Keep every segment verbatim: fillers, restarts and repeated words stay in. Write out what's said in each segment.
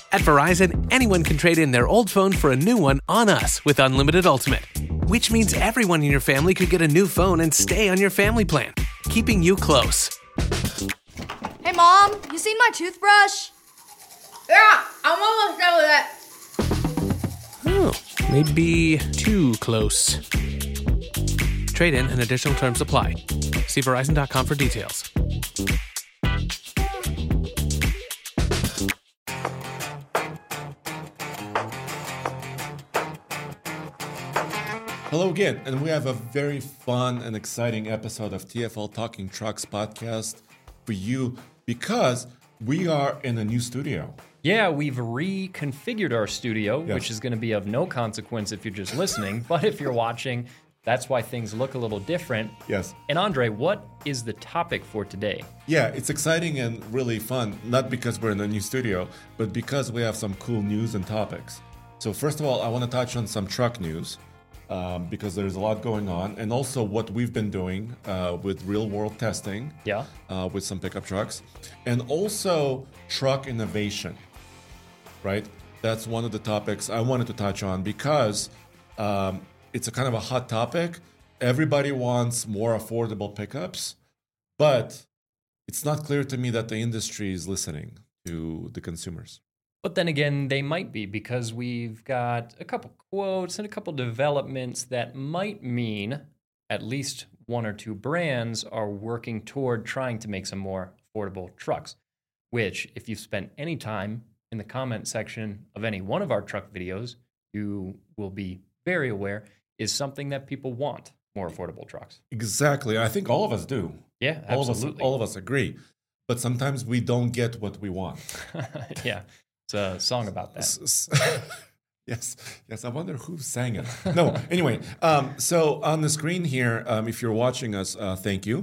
At Verizon, anyone can trade in their old phone for a new one on us with Unlimited Ultimate, which means everyone in your family could get a new phone and stay on your family plan, keeping you close. Hey, Mom, you seen my toothbrush? Yeah, I'm almost done with it. Oh, maybe too close. Trade in and additional terms apply. See Verizon dot com for details. Hello again, and we have a very fun and exciting episode of T F L Talking Trucks podcast for you because we are in a new studio. Yeah, we've reconfigured our studio, Yes. which is going to be of no consequence if you're just listening, but if you're watching, that's why things look a little different. Yes. And Andre, what is the topic for today? Yeah, it's exciting and really fun, not because we're in a new studio, but because we have some cool news and topics. So first of all, I want to touch on some truck news. Um, because there's a lot going on, and also what we've been doing uh, with real-world testing Yeah. uh, with some pickup trucks, and also truck innovation, right? That's one of the topics I wanted to touch on because um, it's a kind of a hot topic. Everybody wants more affordable pickups, but it's not clear to me that the industry is listening to the consumers. But then again, they might be because we've got a couple quotes and a couple developments that might mean at least one or two brands are working toward trying to make some more affordable trucks, which if you've spent any time in the comment section of any one of our truck videos, you will be very aware is something that people want, more affordable trucks. Exactly. I think all of us do. Yeah, All of us, absolutely. all of us agree. But sometimes we don't get what we want. Yeah, it's a song about that. S- s- yes, yes. I wonder who sang it. No, anyway. Um, so on the screen here, um, if you're watching us, uh, thank you.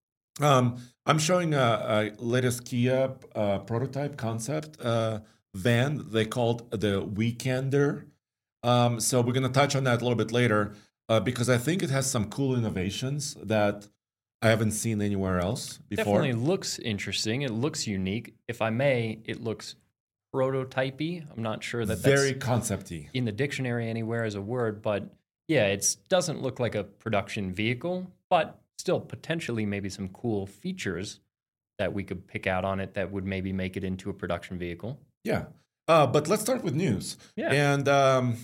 Um, I'm showing a, a latest Kia uh, prototype concept uh, van. They called the Weekender. Um, so we're going to touch on that a little bit later uh, because I think it has some cool innovations that I haven't seen anywhere else before. Definitely looks interesting. It looks unique. If I may, it looks prototypey. I'm not sure that Very that's concepty. in the dictionary anywhere as a word, but yeah, it doesn't look like a production vehicle, but still potentially maybe some cool features that we could pick out on it that would maybe make it into a production vehicle. Yeah. Uh, but let's start with news. Yeah. And um,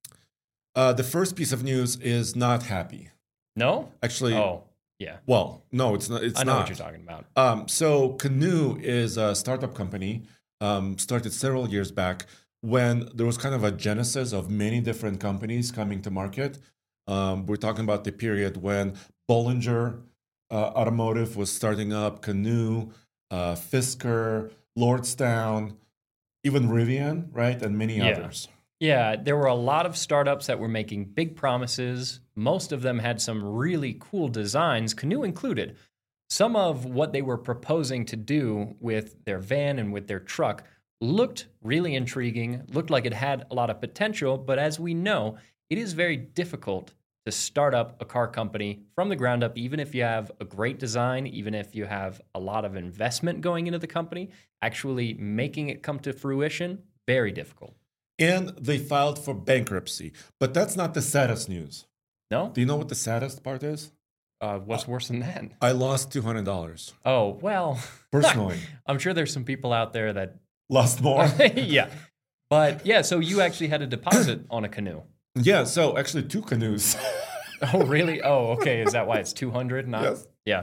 uh, the first piece of news is not happy. No? Actually, Oh, yeah. well, no, it's not. It's I know not. what you're talking about. Um, so Canoo is a startup company, um, started several years back when there was kind of a genesis of many different companies coming to market. Um, we're talking about the period when Bollinger uh, Automotive was starting up, Canoo, uh, Fisker, Lordstown, even Rivian, right, and many Yeah. others. Yeah, there were a lot of startups that were making big promises. Most of them had some really cool designs, Canoo included. Some of what they were proposing to do with their van and with their truck looked really intriguing, looked like it had a lot of potential, but as we know, it is very difficult to start up a car company from the ground up, even if you have a great design, even if you have a lot of investment going into the company, actually making it come to fruition, very difficult. And they filed for bankruptcy. But that's not the saddest news. No? Do you know what the saddest part is? Uh, what's worse than that? I lost two hundred dollars Oh, well, personally. I'm sure there's some people out there that, Lost more. yeah. But yeah, so you actually had a deposit on a canoe. Yeah, so actually two canoes. Oh, really? Oh, okay. Is that why it's two hundred? Not? Yes. Yeah.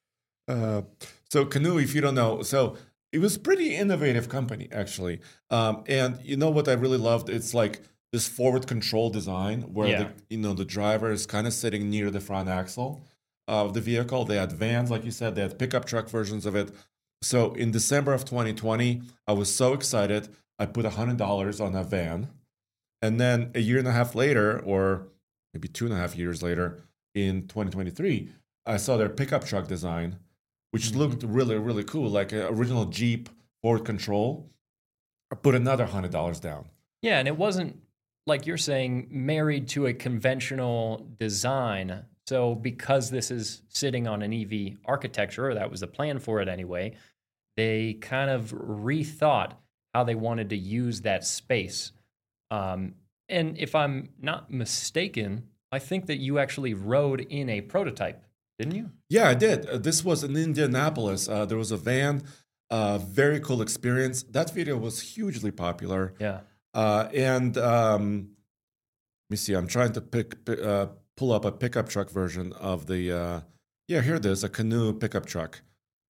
Uh, so Canoo, if you don't know, so it was pretty innovative company actually. Um, and you know what I really loved? It's like this forward control design where Yeah. the you know the driver is kind of sitting near the front axle of the vehicle. They had vans, like you said, they had pickup truck versions of it. So in December of twenty twenty, I was so excited. I put one hundred dollars on a van. And then a year and a half later, or maybe two and a half years later, in twenty twenty-three, I saw their pickup truck design, which looked really, really cool, like an original Jeep forward control. I put another one hundred dollars down. Yeah, and it wasn't, like you're saying, married to a conventional design. So because this is sitting on an E V architecture, or that was the plan for it anyway, they kind of rethought how they wanted to use that space. Um, and if I'm not mistaken, I think that you actually rode in a prototype, didn't you? Yeah, I did. Uh, this was in Indianapolis. Uh, there was a van, uh, very cool experience. That video was hugely popular. Yeah. Uh, and um, let me see, I'm trying to pick, pi- uh, pull up a pickup truck version of the, uh, yeah, here it is, a Canoo pickup truck.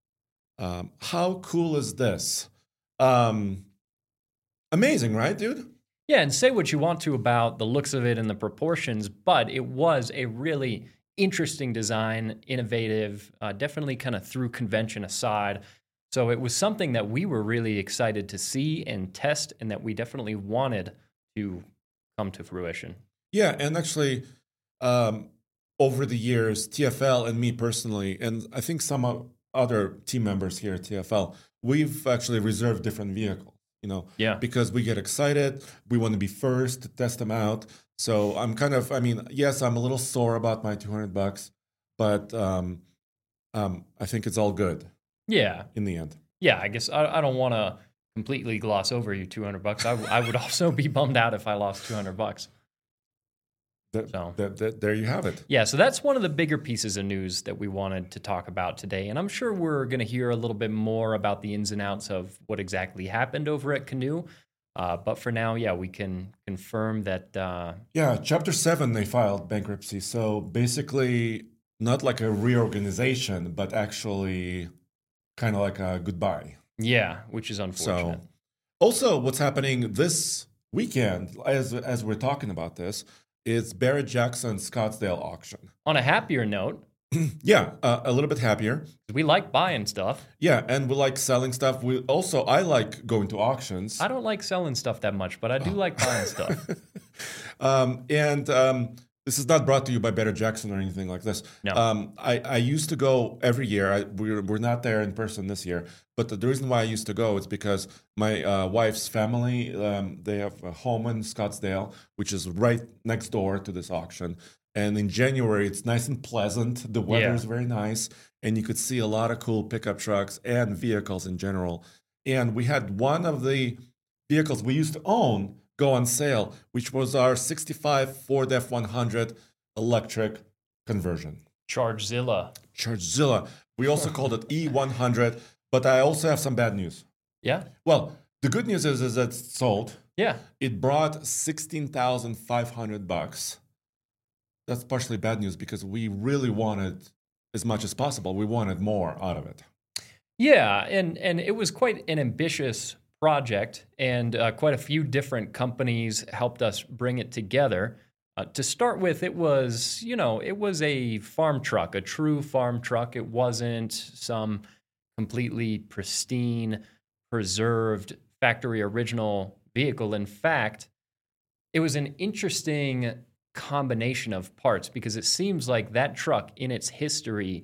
Um, how cool is this? Um, amazing, right, dude? Yeah, and say what you want to about the looks of it and the proportions, but it was a really interesting design, innovative, uh, definitely kind of threw convention aside. So it was something that we were really excited to see and test, and that we definitely wanted to come to fruition. Yeah, and actually, um, over the years, T F L and me personally, and I think some o- other team members here at T F L, we've actually reserved different vehicles, you know, Yeah. because we get excited, we want to be first to test them out. So I'm kind of, I mean, yes, I'm a little sore about my two hundred bucks, but um, um, I think it's all good Yeah. in the end. Yeah, I guess I, I don't want to completely gloss over you two hundred bucks. I, I would also be bummed out if I lost two hundred bucks. That, So. that, that, there you have it. Yeah, so that's one of the bigger pieces of news that we wanted to talk about today. And I'm sure we're going to hear a little bit more about the ins and outs of what exactly happened over at Canoo. Uh, but for now, yeah, we can confirm that. Uh, Yeah, Chapter seven, they filed bankruptcy. So basically, not like a reorganization, but actually kind of like a goodbye. yeah, which is unfortunate. So, also, what's happening this weekend, as as we're talking about this, is Barrett Jackson Scottsdale auction. On a happier note, Yeah, uh, a little bit happier. we like buying stuff. Yeah, and we like selling stuff. We also, I like going to auctions. I don't like selling stuff that much, but I do like buying stuff. um, and um, this is not brought to you by Barrett Jackson or anything like this. No. Um, I, I used to go every year. I, we're, we're not there in person this year. But the, the reason why I used to go is because my uh, wife's family, um, they have a home in Scottsdale, which is right next door to this auction. And in January, it's nice and pleasant. The weather Yeah. is very nice. And you could see a lot of cool pickup trucks and vehicles in general. And we had one of the vehicles we used to own go on sale, which was our sixty-five Ford F one hundred electric conversion. Chargezilla. Chargezilla. We also called it E one hundred. But I also have some bad news. Yeah? Well, the good news is, is that it's sold. Yeah. It brought sixteen thousand five hundred bucks. That's partially bad news because we really wanted as much as possible. We wanted more out of it. Yeah, and and it was quite an ambitious project, and uh, quite a few different companies helped us bring it together. Uh, to start with, it was, you know, it was a farm truck, a true farm truck. It wasn't some completely pristine, preserved, factory original vehicle. In fact, it was an interesting combination of parts because it seems like that truck in its history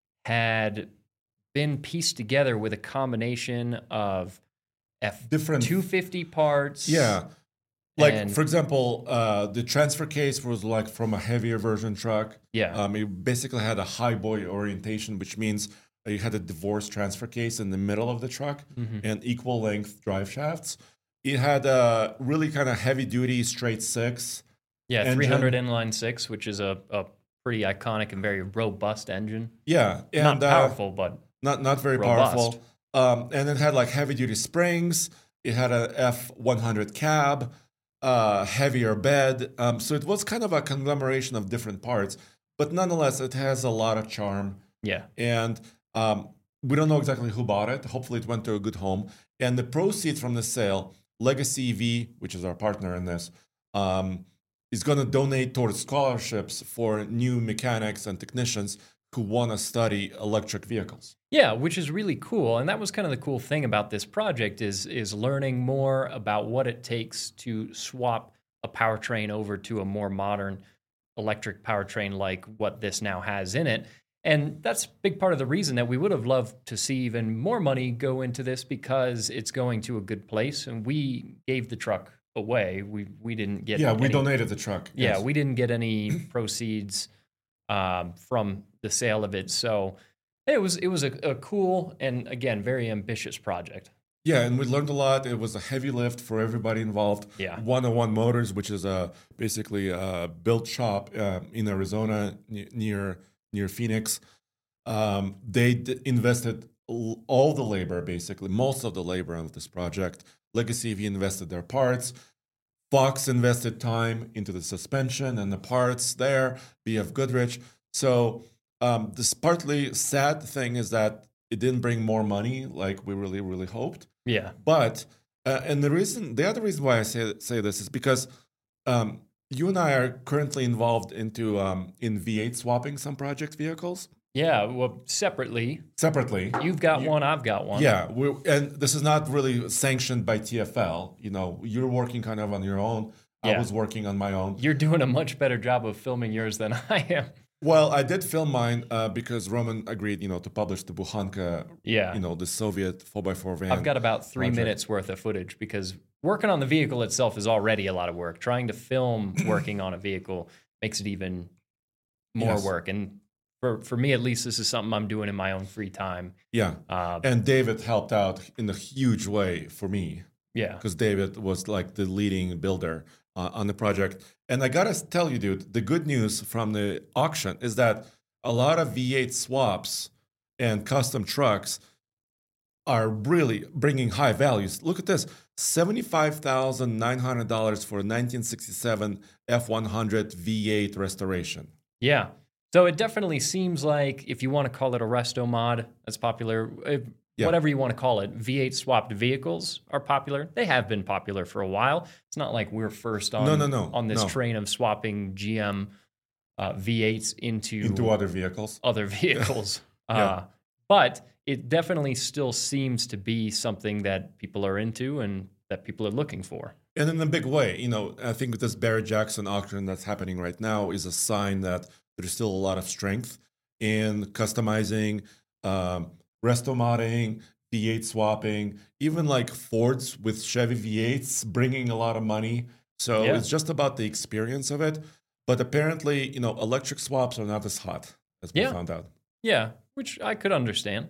had been pieced together with a combination of F Different- two fifty parts. Yeah. Like, And- for example, uh, the transfer case was like from a heavier version truck. Yeah. Um, it basically had a high boy orientation, which means you had a divorce transfer case in the middle of the truck Mm-hmm. and equal length drive shafts. It had a really kind of heavy duty straight six. Yeah, engine. three hundred inline six, which is a, a pretty iconic and very robust engine. Yeah. And, Not uh, powerful, but Not not very Robust. powerful. Um, and it had like heavy duty springs. It had a F one hundred cab, uh, heavier bed. Um, so it was kind of a conglomeration of different parts, but nonetheless, it has a lot of charm. yeah. And um, we don't know exactly who bought it. Hopefully, it went to a good home. And the proceeds from the sale, Legacy E V, which is our partner in this, um, is going to donate towards scholarships for new mechanics and technicians who want to study electric vehicles. Yeah, which is really cool. And that was kind of the cool thing about this project is is learning more about what it takes to swap a powertrain over to a more modern electric powertrain like what this now has in it. And that's a big part of the reason that we would have loved to see even more money go into this because it's going to a good place. And we gave the truck away. We we didn't get Yeah, we any- donated the truck. Yeah, yes. we didn't get any proceeds um, from the sale of it. So it was it was a, a cool and again very ambitious project. Yeah, and we learned a lot. It was a heavy lift for everybody involved. Yeah. one oh one Motors, which is a basically a built shop uh, in Arizona ne- near near Phoenix. Um, they d- invested l- all the labor, basically most of the labor on this project. Legacy V invested their parts. Fox invested time into the suspension and the parts there. B F Goodrich. So um, this partly sad thing is that it didn't bring more money like we really really hoped. Yeah. But uh, and the reason, the other reason why I say say this is because um, you and I are currently involved into um, in V eight swapping some project vehicles Yeah. Well, separately, separately. you've got You- one, I've got one. Yeah, we're, and this is not really sanctioned by T F L. You know, you're working kind of on your own. I Yeah. was working on my own. You're doing a much better job of filming yours than I am. Well, I did film mine uh, because Roman agreed, you know, to publish the Bukhanka, Yeah. you know, the Soviet four by four van. I've got about three project. minutes worth of footage because working on the vehicle itself is already a lot of work. Trying to film working on a vehicle makes it even more Yes. work. And for, for me, at least, this is something I'm doing in my own free time. Yeah, Uh, and David helped out in a huge way for me. yeah. Because David was like the leading builder uh, on the project. And I gotta tell you, dude, the good news from the auction is that a lot of V eight swaps and custom trucks are really bringing high values. Look at this, seventy-five thousand nine hundred dollars for a nineteen sixty-seven F one hundred V eight restoration. Yeah. So it definitely seems like if you want to call it a resto mod, that's popular. If, Yeah. Whatever you want to call it, V eight swapped vehicles are popular. They have been popular for a while. It's not like we're first on, No, no, no, on this no. train of swapping G M uh, V eights into, Into other vehicles. other vehicles. Yeah. uh, but it definitely still seems to be something that people are into and that people are looking for. And in a big way, you know, I think this Barrett Jackson auction that's happening right now is a sign that there's still a lot of strength in customizing, um, resto modding, V eight swapping, even like Fords with Chevy V eights bringing a lot of money. So Yeah. it's just about the experience of it. But apparently, you know, electric swaps are not as hot as we Yeah. found out. Yeah, which I could understand.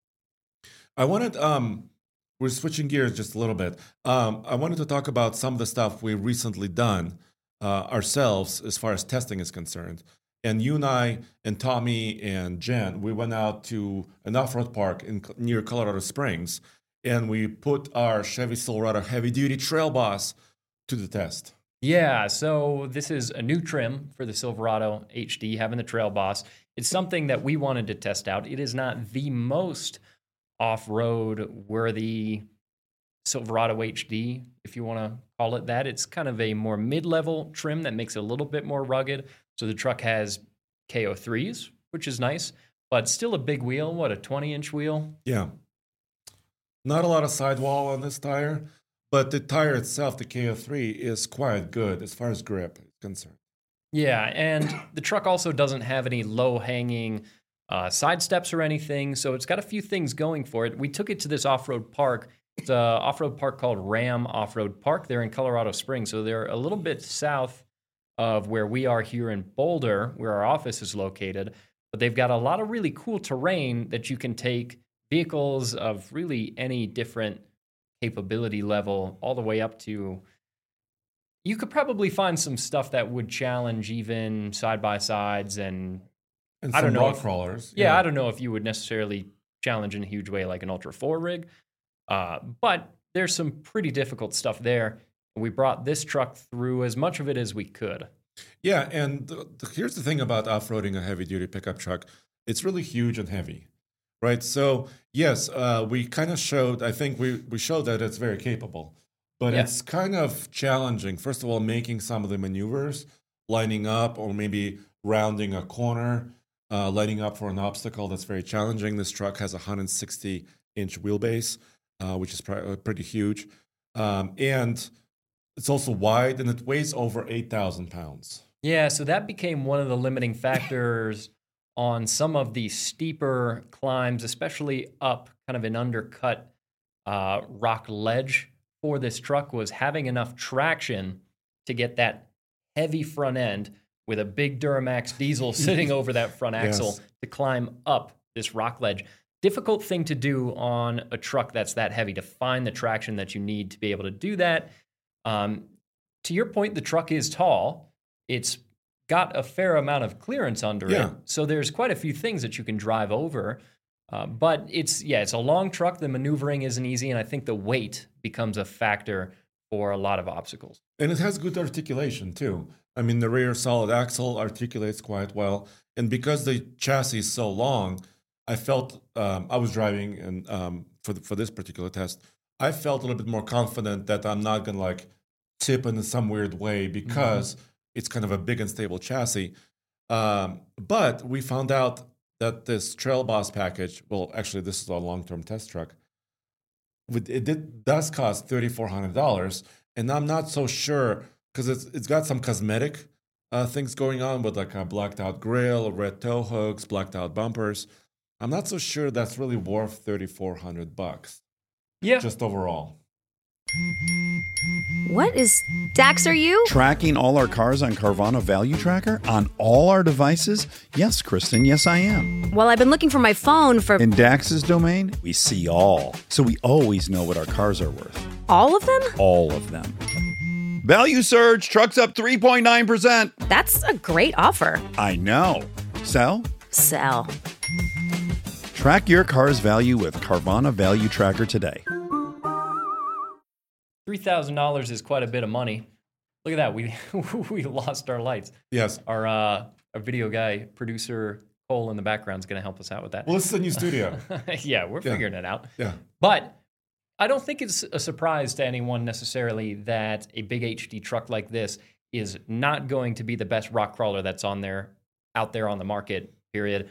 I wanted, um, we're switching gears just a little bit. Um, I wanted to talk about some of the stuff we've recently done uh, ourselves as far as testing is concerned. And you and I and Tommy and Jen, we went out to an off-road park in near Colorado Springs, and we put our Chevy Silverado heavy-duty Trail Boss to the test. Yeah, so this is a new trim for the Silverado H D, having the Trail Boss. It's something that we wanted to test out. It is not the most off-road worthy Silverado H D, if you want to call it that. It's kind of a more mid-level trim that makes it a little bit more rugged. So the truck has K O threes, which is nice, but still a big wheel. What, a twenty-inch wheel? Yeah. Not a lot of sidewall on this tire, but the tire itself, the K O three, is quite good as far as grip is concerned. Yeah, and the truck also doesn't have any low-hanging uh, side steps or anything, so it's got a few things going for it. We took it to this off-road park. It's an off-road park called Ram Off-Road Park. They're in Colorado Springs, so they're a little bit south of where we are here in Boulder, where our office is located. But they've got a lot of really cool terrain that you can take vehicles of really any different capability level all the way up to. You could probably find some stuff that would challenge even side-by-sides and And I don't some know rock if- crawlers. yeah, I don't know if you would necessarily challenge in a huge way like an Ultra four rig, uh, but there's some pretty difficult stuff there. We brought this truck through as much of it as we could. Yeah, and the, the, here's the thing about off-roading a heavy-duty pickup truck. It's really huge and heavy, right? So, yes, uh, we kind of showed, I think we, we showed that it's very capable. But Yeah. it's kind of challenging, first of all, making some of the maneuvers, lining up or maybe rounding a corner, uh, lining up for an obstacle that's very challenging. This truck has a one hundred sixty inch wheelbase, uh, which is pr- pretty huge. Um, and it's also wide, and it weighs over eight thousand pounds. Yeah, so that became one of the limiting factors on some of the steeper climbs, especially up kind of an undercut uh, rock ledge for this truck, was having enough traction to get that heavy front end with a big Duramax diesel sitting over that front axle Yes. to climb up this rock ledge. difficult thing to do on a truck that's that heavy, to find the traction that you need to be able to do that. Um, to your point, the truck is tall. It's got a fair amount of clearance under Yeah. it. So there's quite a few things that you can drive over. Uh, but it's, yeah, it's a long truck. The maneuvering isn't easy. And I think the weight becomes a factor for a lot of obstacles. And it has good articulation too. I mean, the rear solid axle articulates quite well. And because the chassis is so long, I felt, um, I was driving and um, for, the, for this particular test, I felt a little bit more confident that I'm not going to like tip in some weird way because mm-hmm. it's kind of a big and stable chassis. Um, but we found out that this Trail Boss package, well, actually, this is a long-term test truck, it did, does cost three thousand four hundred dollars. And I'm not so sure because it's it's got some cosmetic uh, things going on with like a blacked out grill, red tow hooks, blacked out bumpers. I'm not so sure that's really worth three thousand four hundred bucks. Yeah. Just overall. What is Dax, are you? Tracking all our cars on Carvana Value Tracker on all our devices? Yes, Kristen, yes, I am. Well, I've been looking for my phone for... In Dax's domain, we see all. So we always know what our cars are worth. All of them? All of them. Value surge, trucks up three point nine percent. That's a great offer. I know. Sell? Sell. Track your car's value with Carvana Value Tracker today. three thousand dollars is quite a bit of money. Look at that. We we lost our lights. Yes. Our uh, our video guy, producer Cole in the background is going to help us out with that. Well, this is a new studio. Yeah, we're Yeah. figuring it out. Yeah. But I don't think it's a surprise to anyone necessarily that a big H D truck like this is not going to be the best rock crawler that's on there, out there on the market, period.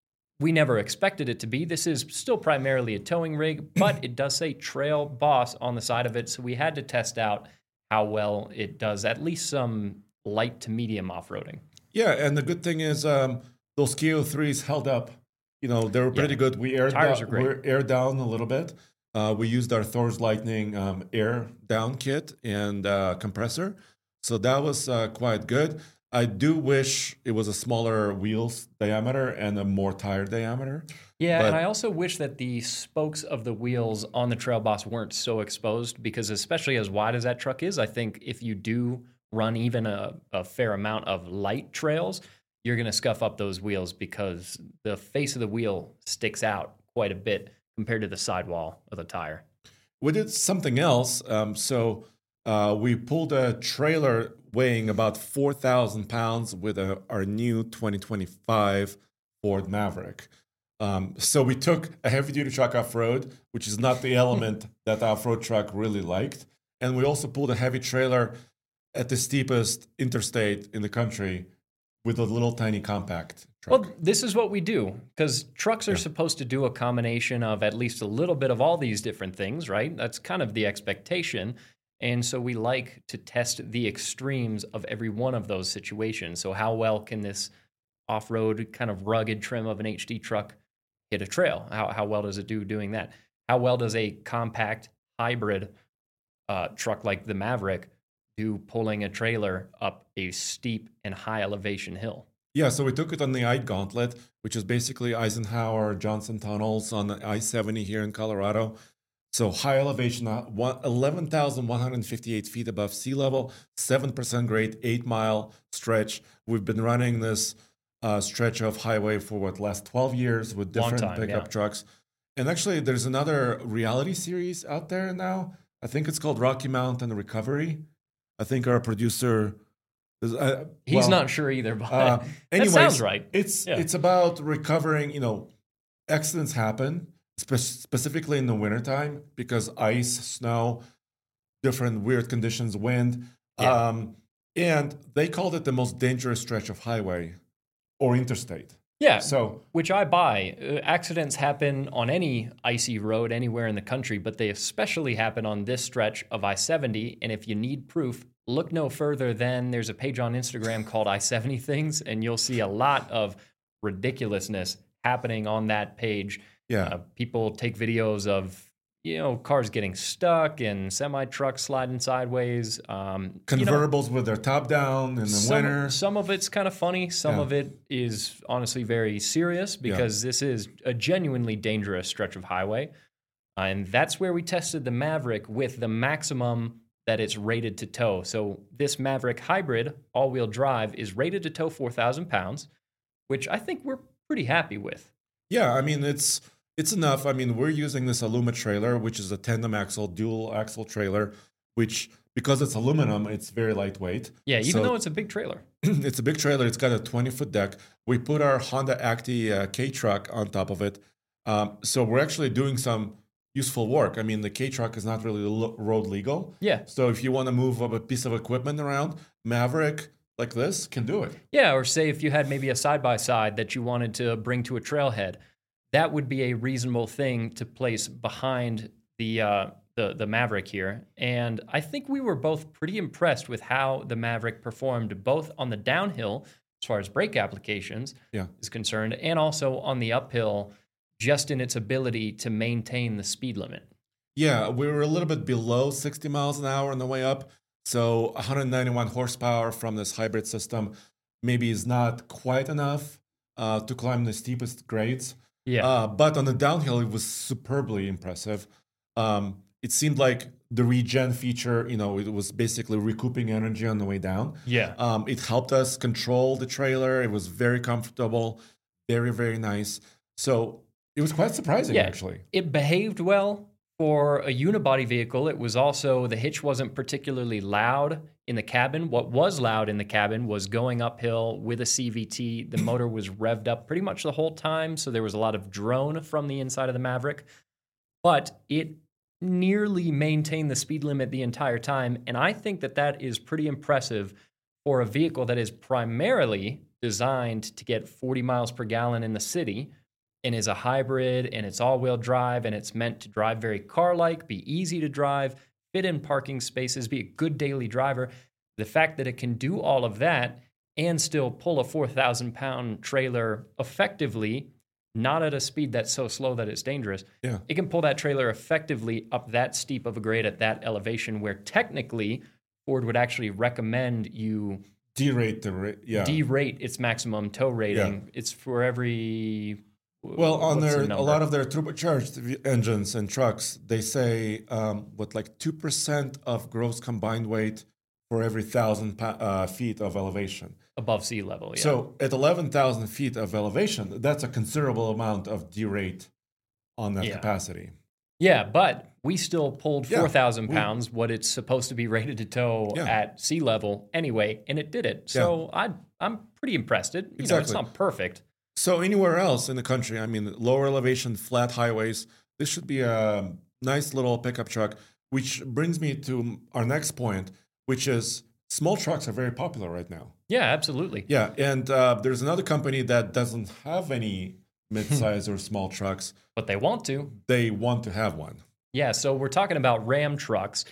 We never expected it to be. This is still primarily a towing rig, but it does say Trail Boss on the side of it, so we had to test out how well it does at least some light to medium off-roading. Yeah, and the good thing is um, those K O threes held up. You know, they were pretty Yeah. good. We aired, Tires down, are great. we're aired down a little bit. Uh, we used our Thor's Lightning um, air down kit and uh, compressor. So that was uh, quite good. I do wish it was a smaller wheels diameter and a more tire diameter. Yeah, But- and I also wish that the spokes of the wheels on the Trail Boss weren't so exposed because especially as wide as that truck is, I think if you do run even a, a fair amount of light trails, you're going to scuff up those wheels because the face of the wheel sticks out quite a bit compared to the sidewall of the tire. We did something else. Um, so uh, we pulled a trailer weighing about four thousand pounds with a, our new twenty twenty-five Ford Maverick. Um, so we took a heavy-duty truck off-road, which is not the element that the off-road truck really liked. And we also pulled a heavy trailer at the steepest interstate in the country with a little tiny compact truck. Well, this is what we do because trucks are supposed to do a combination of at least a little bit of all these different things, right? That's kind of the expectation. And so we like to test the extremes of every one of those situations. So how well can this off-road kind of rugged trim of an H D truck hit a trail? How, how well does it do doing that? How well does a compact hybrid uh, truck like the Maverick do pulling a trailer up a steep and high elevation hill? Yeah, so we took it on the I Gauntlet, which is basically Eisenhower Johnson tunnels on the I seventy here in Colorado. So high elevation, uh, one- eleven thousand one hundred fifty-eight feet above sea level, seven percent grade, eight mile stretch. We've been running this uh, stretch of highway for what, last twelve years with Long different time, pickup yeah. trucks. And actually, there's another reality series out there now. I think it's called Rocky Mountain Recovery. I think our producer is, uh, He's well, not sure either, but uh, that anyways, sounds right. It's Yeah. it's about recovering. You know, accidents happen spe- specifically in the wintertime because ice, snow, different weird conditions, wind, Yeah. um, and they called it the most dangerous stretch of highway or interstate. Yeah, So which I buy. Uh, accidents happen on any icy road anywhere in the country, but they especially happen on this stretch of I seventy. And if you need proof, look no further than there's a page on Instagram called I seventy Things, and you'll see a lot of ridiculousness happening on that page. yeah, Uh, people take videos of you know, cars getting stuck and semi trucks sliding sideways. Um, you know, Convertibles with their top down in the some, winter. some of it's kind of funny. Some Yeah. of it is honestly very serious because this is a genuinely dangerous stretch of highway. Uh, and that's where we tested the Maverick with the maximum that it's rated to tow. So this Maverick Hybrid all-wheel drive is rated to tow four thousand pounds, which I think we're pretty happy with. Yeah, I mean it's it's enough. I mean, we're using this Aluma trailer, which is a tandem axle, dual axle trailer, which because it's aluminum, it's very lightweight. Yeah, even So though it's a big trailer. it's a big trailer. It's got a twenty foot deck. We put our Honda Acti uh, K truck on top of it. Um, so we're actually doing some useful work. I mean, the K truck is not really lo- road legal. Yeah. So if you want to move a piece of equipment around, Maverick like this can do it. Yeah, or say if you had maybe a side-by-side that you wanted to bring to a trailhead, that would be a reasonable thing to place behind the uh, the the Maverick here. And I think we were both pretty impressed with how the Maverick performed both on the downhill as far as brake applications Yeah. is concerned, and also on the uphill, just in its ability to maintain the speed limit. Yeah, we were a little bit below sixty miles an hour on the way up. So one hundred ninety-one horsepower from this hybrid system maybe is not quite enough uh, to climb the steepest grades. Yeah. Uh, but on the downhill, it was superbly impressive. Um, it seemed like the regen feature, you know, it was basically recouping energy on the way down. Yeah. Um, it helped us control the trailer. It was very comfortable, very, very nice. So it was quite surprising, Yeah. actually. It behaved well for a unibody vehicle. It was also, the hitch wasn't particularly loud in the cabin. What was loud in the cabin was going uphill with a C V T. The motor was revved up pretty much the whole time, so there was a lot of drone from the inside of the Maverick. But it nearly maintained the speed limit the entire time, and I think that that is pretty impressive for a vehicle that is primarily designed to get forty miles per gallon in the city, and is a hybrid, and it's all-wheel drive, and it's meant to drive very car-like, be easy to drive, fit in parking spaces, be a good daily driver. The fact that it can do all of that and still pull a four thousand pound trailer effectively, not at a speed that's so slow that it's dangerous. Yeah. It can pull that trailer effectively up that steep of a grade at that elevation where technically Ford would actually recommend you Derate the rate, yeah. derate its maximum tow rating. It's for every... Well, on what's the their a number? lot of their turbocharged v- engines and trucks, they say um, what like two percent of gross combined weight for every thousand pa- uh, feet of elevation. Above sea level, yeah. So at eleven thousand feet of elevation, that's a considerable amount of derate on that Yeah. capacity. Yeah, but we still pulled Yeah, four thousand we- pounds, what it's supposed to be rated to tow Yeah. at sea level anyway, and it did it. So I, I'm pretty impressed. It, you know, it's Exactly. not perfect. So anywhere else in the country, I mean, lower elevation, flat highways, this should be a nice little pickup truck. Which brings me to our next point, which is small trucks are very popular right now. Yeah, absolutely. Yeah, and uh, there's another company that doesn't have any mid-size or small trucks. But they want to. They want to have one. Yeah, so we're talking about Ram trucks.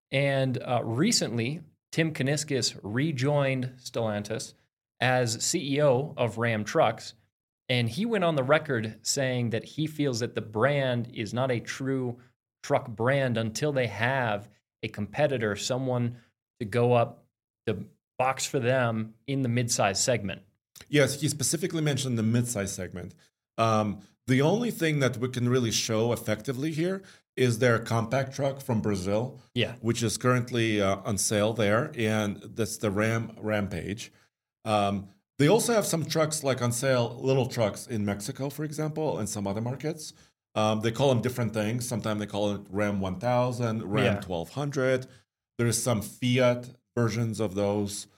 And uh, recently, Tim Kuniskis rejoined Stellantis as C E O of Ram Trucks. And he went on the record saying that he feels that the brand is not a true truck brand until they have a competitor, someone to go up the box for them in the mid-size segment. Yes, he specifically mentioned the mid-size segment. Um, the only thing that we can really show effectively here is their compact truck from Brazil, Yeah. which is currently uh, on sale there, and that's the Ram Rampage. Um, they also have some trucks like on sale, little trucks in Mexico, for example, and some other markets. Um, they call them different things. Sometimes they call it Ram one thousand, Ram Yeah. twelve hundred. There's some Fiat versions of those.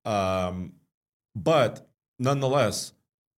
Um, but nonetheless,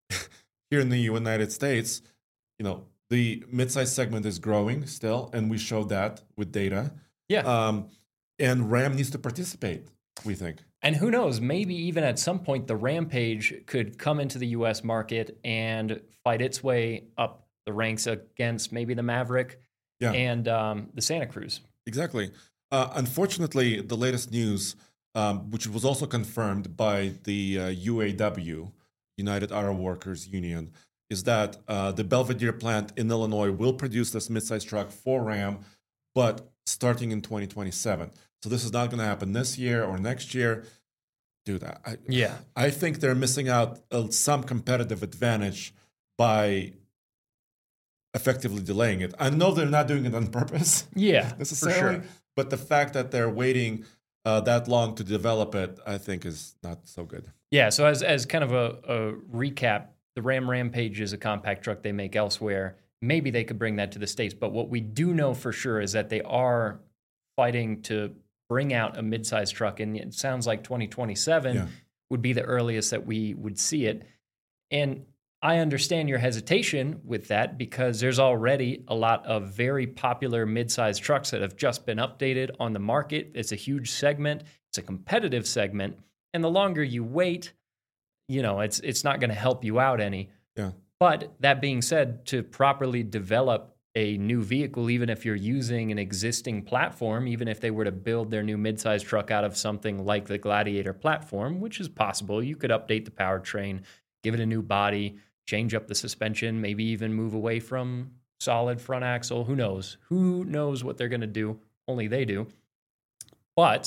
here in the United States, you know, the midsize segment is growing still, and we showed that with data. Yeah. Um, and Ram needs to participate, we think. And who knows, maybe even at some point the Rampage could come into the U S market and fight its way up the ranks against maybe the Maverick Yeah. and um, the Santa Cruz. Exactly. Uh, unfortunately, the latest news, um, which was also confirmed by the uh, U A W, United Auto Workers Union, is that uh, the Belvidere plant in Illinois will produce this midsize truck for Ram, but starting in twenty twenty-seven. So this is not going to happen this year or next year. Dude, I, Yeah. I think they're missing out uh, some competitive advantage by effectively delaying it. I know they're not doing it on purpose. Yeah, for necessarily, sure. but the fact that they're waiting uh, that long to develop it, I think, is not so good. Yeah, so as as kind of a, a recap, the Ram Rampage is a compact truck they make elsewhere. Maybe they could bring that to the States, but what we do know for sure is that they are fighting to bring out a midsize truck, and it sounds like twenty twenty-seven Yeah. would be the earliest that we would see it. And I understand your hesitation with that because there's already a lot of very popular midsize trucks that have just been updated on the market. It's a huge segment. It's a competitive segment. And the longer you wait, you know, it's it's not going to help you out any. Yeah. But that being said, to properly develop a new vehicle, even if you're using an existing platform, even if they were to build their new midsize truck out of something like the Gladiator platform, which is possible, you could update the powertrain, give it a new body, change up the suspension, maybe even move away from solid front axle. Who knows? Who knows what they're going to do? Only they do. But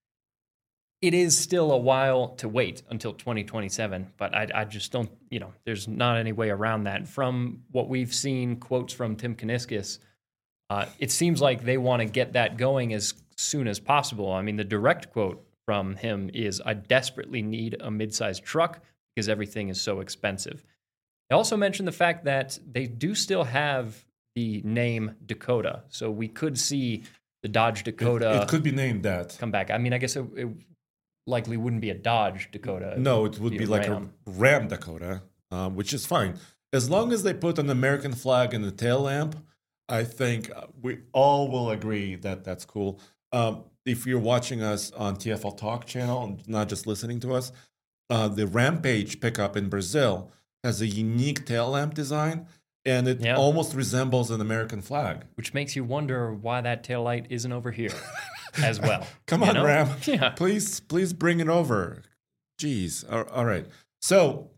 it is still a while to wait until twenty twenty-seven, but I, I just don't, you know, there's not any way around that. From what we've seen, quotes from Tim Kuniskis, uh, it seems like they want to get that going as soon as possible. I mean, the direct quote from him is, "I desperately need a mid-sized truck because everything is so expensive." They also mentioned the fact that they do still have the name Dakota, so we could see the Dodge Dakota It, it could be named that. come back. I mean, I guess it, it likely wouldn't be a Dodge Dakota. No, it would be, a like Ram. a Ram Dakota, um, which is fine. As long as they put an American flag in the tail lamp, I think uh, we all will agree that that's cool. Um, if you're watching us on T F L Talk channel and not just listening to us, uh, the Rampage pickup in Brazil has a unique tail lamp design, and it Yeah. almost resembles an American flag. Which makes you wonder why that taillight isn't over here as well. Come you on, know? Ram. Yeah. Please, please bring it over. Jeez. All, all right. So,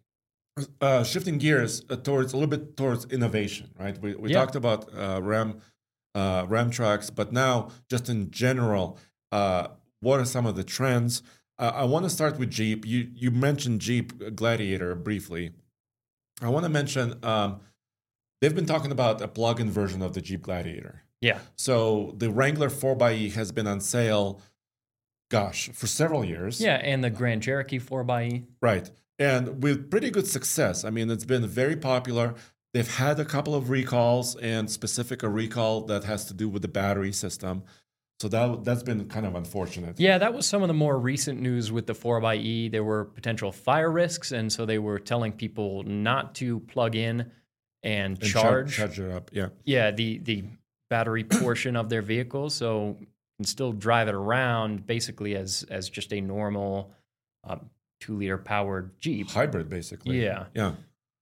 uh, shifting gears uh, towards a little bit towards innovation, right? We we Yeah. talked about uh, Ram, uh, Ram trucks, but now just in general, uh, what are some of the trends? Uh, I want to start with Jeep. You you mentioned Jeep Gladiator briefly. I want to mention um, they've been talking about a plug-in version of the Jeep Gladiator. Yeah. So the Wrangler four by E has been on sale, gosh, for several years. Yeah, and the Grand Cherokee four by E. Right. And with pretty good success. I mean, it's been very popular. They've had a couple of recalls, and specific a recall that has to do with the battery system. So that, that's been kind of unfortunate. Yeah, that was some of the more recent news with the four by E. There were potential fire risks, and so they were telling people not to plug in and, And char- charge. charge it up, yeah. Yeah, the the battery portion of their vehicle, so you can still drive it around basically as as just a normal um, two liter powered Jeep. Hybrid, basically. Yeah. Yeah.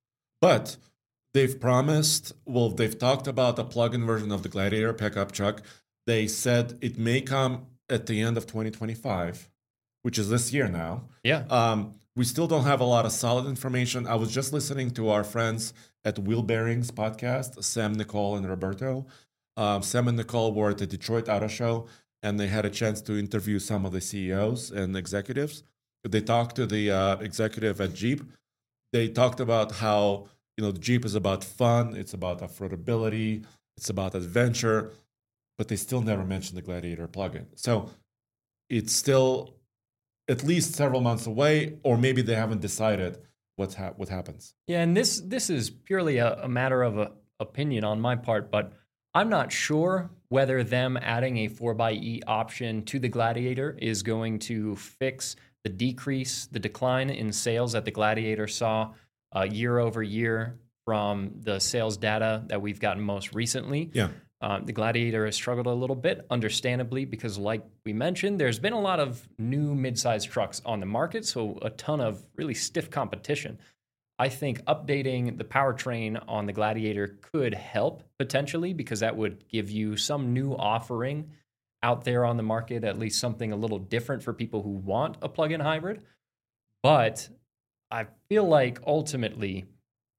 But they've promised, well, they've talked about a plug-in version of the Gladiator pickup truck. They said it may come at the end of twenty twenty-five, which is this year now. Yeah. Um, we still don't have a lot of solid information. I was just listening to our friends at Wheel Bearings podcast, Sam, Nicole, and Roberto. Um, Sam and Nicole were at the Detroit Auto Show, and they had a chance to interview some of the C E Os and executives. They talked to the uh, executive at Jeep. They talked about how, you know, the Jeep is about fun, it's about affordability, it's about adventure, but they still never mentioned the Gladiator plugin. So it's still at least several months away, or maybe they haven't decided what's ha- what happens. Yeah, and this this is purely a, a matter of a, opinion on my part, but I'm not sure whether them adding a four by E option to the Gladiator is going to fix the decrease, the decline in sales that the Gladiator saw uh, year over year from the sales data that we've gotten most recently. Yeah. Uh, the Gladiator has struggled a little bit, understandably, because like we mentioned, there's been a lot of new mid-sized trucks on the market, so a ton of really stiff competition. I think updating the powertrain on the Gladiator could help potentially, because that would give you some new offering out there on the market, at least something a little different for people who want a plug-in hybrid. But I feel like ultimately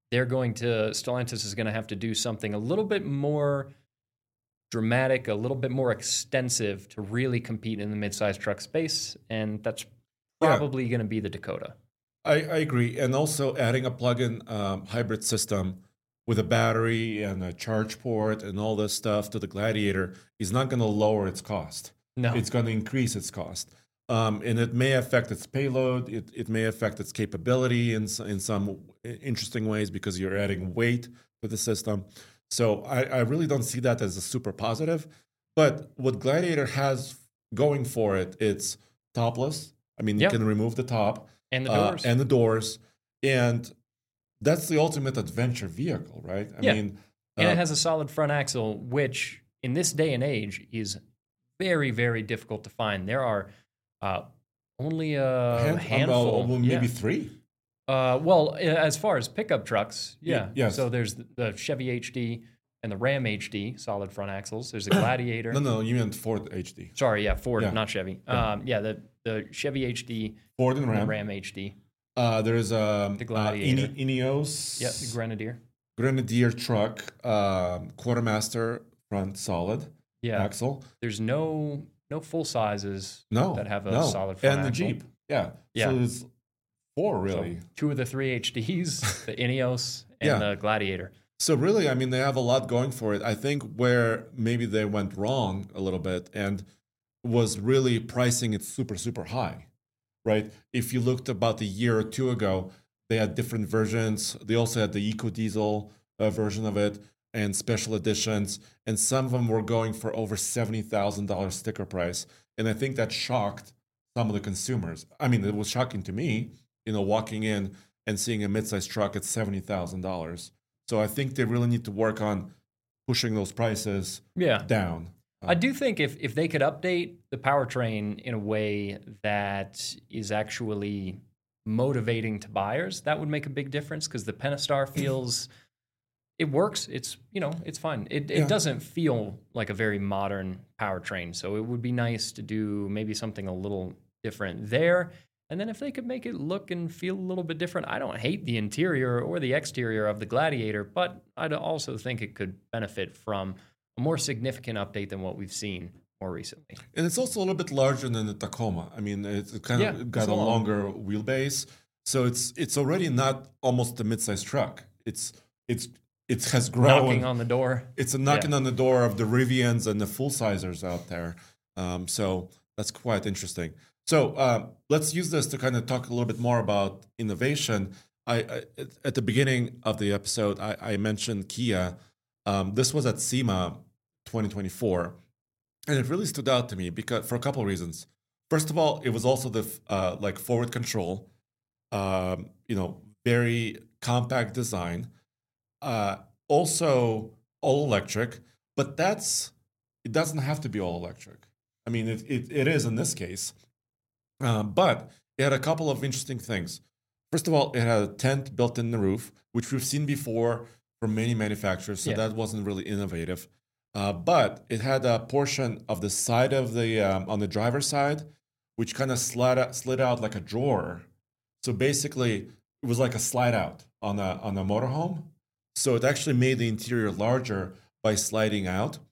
they're going to, Stellantis is going to have to do something a little bit more dramatic, a little bit more extensive to really compete in the midsize truck space, and that's probably yeah. going to be the Dakota. I, I agree, and also adding a plug-in um, hybrid system with a battery and a charge port and all this stuff to the Gladiator is not going to lower its cost. No, it's going to increase its cost, um, and it may affect its payload. It it may affect its capability in in some interesting ways because you're adding weight to the system. So I, I really don't see that as a super positive. But what Gladiator has going for it, it's topless. I mean, yep. you can remove the top and the doors, uh, and the doors, and that's the ultimate adventure vehicle, right? I yeah. mean, and uh, it has a solid front axle, which in this day and age is very, very difficult to find. There are uh, only a hand, handful, well, maybe yeah. three. Uh, well, as far as pickup trucks, yeah. Yes. So there's the, the Chevy H D and the Ram H D, solid front axles. There's the Gladiator. no, no, you meant Ford H D. Sorry, yeah, Ford, yeah. not Chevy. Yeah, um, yeah the, the Chevy H D, Ford and Ram, the Ram H D. Uh, there's um, the Gladiator. Uh, Ineos. Yeah, the Grenadier. Grenadier truck, um, Quartermaster front solid yeah. axle. There's no no full sizes no, that have a no. solid front and axle. And the Jeep. Yeah. Yeah. So there's four, really. So two of the three H Ds, the Ineos and yeah. the Gladiator. So really, I mean, they have a lot going for it. I think where maybe they went wrong a little bit and was really pricing it super, super high, right? If you looked about a year or two ago, they had different versions. They also had the Eco Diesel uh, version of it and special editions. And some of them were going for over seventy thousand dollars sticker price. And I think that shocked some of the consumers. I mean, it was shocking to me, you know, walking in and seeing a midsize truck at seventy thousand dollars. So I think they really need to work on pushing those prices yeah. down. I do think if, if they could update the powertrain in a way that is actually motivating to buyers, that would make a big difference because the Pentastar feels, it works. It's, you know, it's fine. It, it yeah. doesn't feel like a very modern powertrain. So it would be nice to do maybe something a little different there. And then if they could make it look and feel a little bit different, I don't hate the interior or the exterior of the Gladiator, but I'd also think it could benefit from a more significant update than what we've seen more recently. And it's also a little bit larger than the Tacoma. I mean, it's kind yeah, of got a long. longer wheelbase, so it's it's already not almost a midsize truck. It's it's it has grown. Knocking on the door. It's a knocking yeah. on the door of the Rivians and the full sizers out there. Um, so that's quite interesting. So uh, let's use this to kind of talk a little bit more about innovation. I, I at the beginning of the episode, I, I mentioned Kia. Um, this was at SEMA twenty twenty-four, and it really stood out to me because for a couple of reasons. First of all, it was also the uh, like forward control, um, you know, very compact design. Uh, also all electric, but that's it doesn't have to be all electric. I mean, it it, it is in this case. Um, but it had a couple of interesting things. First of all, it had a tent built in the roof, which we've seen before from many manufacturers, so yeah. that wasn't really innovative. Uh, but it had a portion of the side of the um, on the driver's side, which kind of slid out, slid out like a drawer. So basically, it was like a slide out on a on a motorhome. So it actually made the interior larger by sliding out,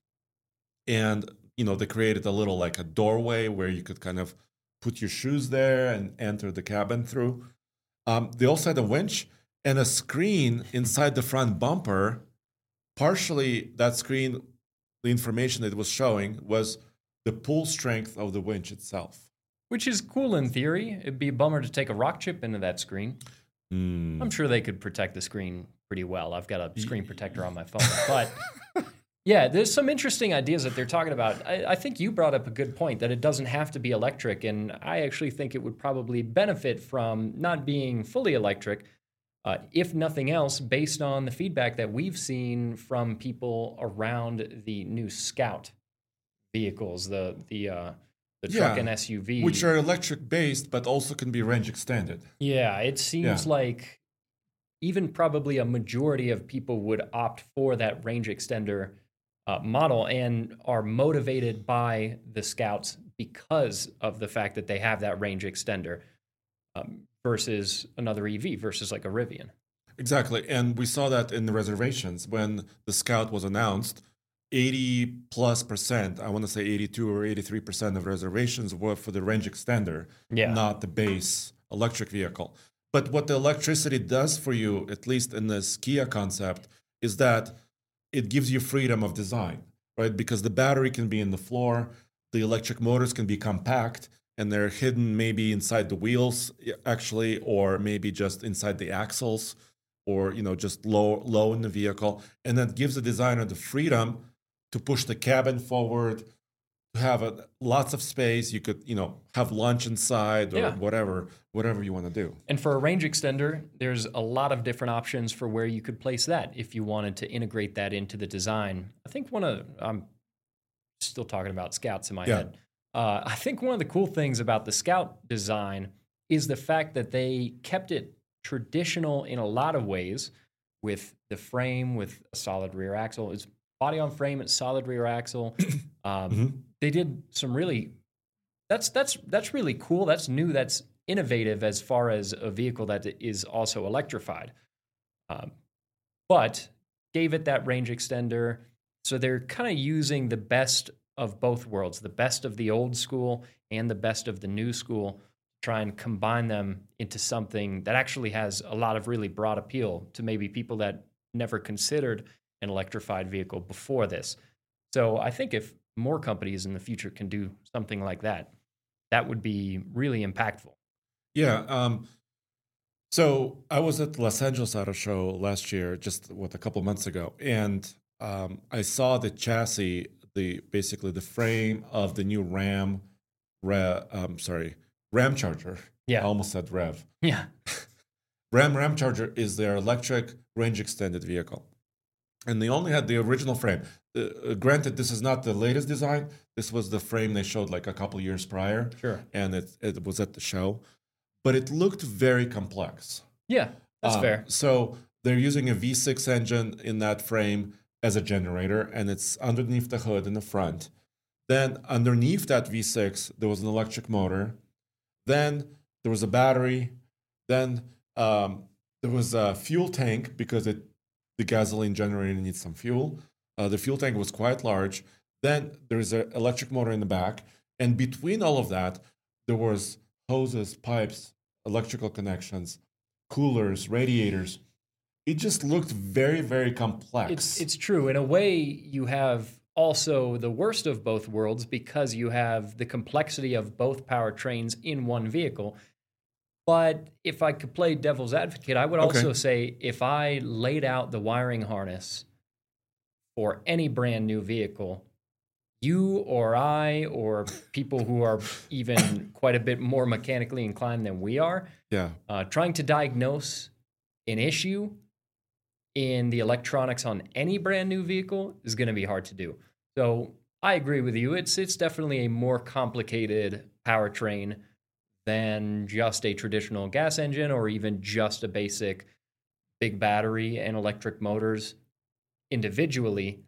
and you know they created a little like a doorway where you could kind of put your shoes there and enter the cabin through. Um, they also had a winch and a screen inside the front bumper. Partially, that screen, the information that it was showing was the pull strength of the winch itself. Which is cool in theory. It'd be a bummer to take a rock chip into that screen. Mm. I'm sure they could protect the screen pretty well. I've got a screen protector on my phone. But yeah, there's some interesting ideas that they're talking about. I, I think you brought up a good point that it doesn't have to be electric. And I actually think it would probably benefit from not being fully electric, uh, if nothing else, based on the feedback that we've seen from people around the new Scout vehicles, the the uh, the truck Yeah, and S U V. which are electric based, but also can be range extended. Yeah, it seems Yeah. like even probably a majority of people would opt for that range extender uh, model and are motivated by the Scouts because of the fact that they have that range extender um, versus another E V versus like a Rivian. Exactly. And we saw that in the reservations when the Scout was announced. eighty plus percent, I want to say eighty-two or eighty-three percent of reservations were for the range extender, Yeah. not the base electric vehicle. But what the electricity does for you, at least in this Kia concept, is that it gives you freedom of design, right? Because the battery can be in the floor, the electric motors can be compact, and they're hidden maybe inside the wheels, actually, or maybe just inside the axles, or you know, just low low in the vehicle. And that gives the designer the freedom to push the cabin forward, to have a, lots of space. You could, you know, have lunch inside or Yeah. whatever, whatever you want to do. And for a range extender, there's a lot of different options for where you could place that if you wanted to integrate that into the design. I think one of, I'm still talking about Scouts in my Yeah. head. Uh, I think one of the cool things about the Scout design is the fact that they kept it traditional in a lot of ways with the frame, with a solid rear axle. It's body on frame, it's solid rear axle. Um, Mhm. They did some really, that's, that's, that's really cool. That's new. That's innovative as far as a vehicle that is also electrified. Um, but gave it that range extender. So they're kind of using the best of both worlds, the best of the old school and the best of the new school, try and combine them into something that actually has a lot of really broad appeal to maybe people that never considered an electrified vehicle before this. So I think if more companies in the future can do something like that, that would be really impactful. Yeah. Um, so I was at the Los Angeles Auto Show last year, just what a couple months ago, and um, I saw the chassis, the basically the frame of the new Ram, Re, um, sorry, Ram Charger. Yeah. I almost said Rev. Yeah. Ram Ram Charger is their electric range extended vehicle, and they only had the original frame. Uh, granted, this is not the latest design. This was the frame they showed like a couple years prior. Sure. And it it was at the show, but it looked very complex. Yeah, that's Um, fair. So they're using a V six engine in that frame as a generator, and it's underneath the hood in the front. Then underneath that V six, there was an electric motor. Then there was a battery. Then um, there was a fuel tank because it the gasoline generator needs some fuel. Uh, the fuel tank was quite large. Then there's an electric motor in the back, and between all of that, there was hoses, pipes, electrical connections, coolers, radiators. It just looked very, very complex. It's it's true. In a way, you have also the worst of both worlds because you have the complexity of both powertrains in one vehicle. But if I could play devil's advocate, I would also Okay. say if I laid out the wiring harness for any brand new vehicle, you or I or people who are even quite a bit more mechanically inclined than we are, yeah. uh, trying to diagnose an issue in the electronics on any brand new vehicle is going to be hard to do. So I agree with you. It's it's definitely a more complicated powertrain than just a traditional gas engine or even just a basic big battery and electric motors individually.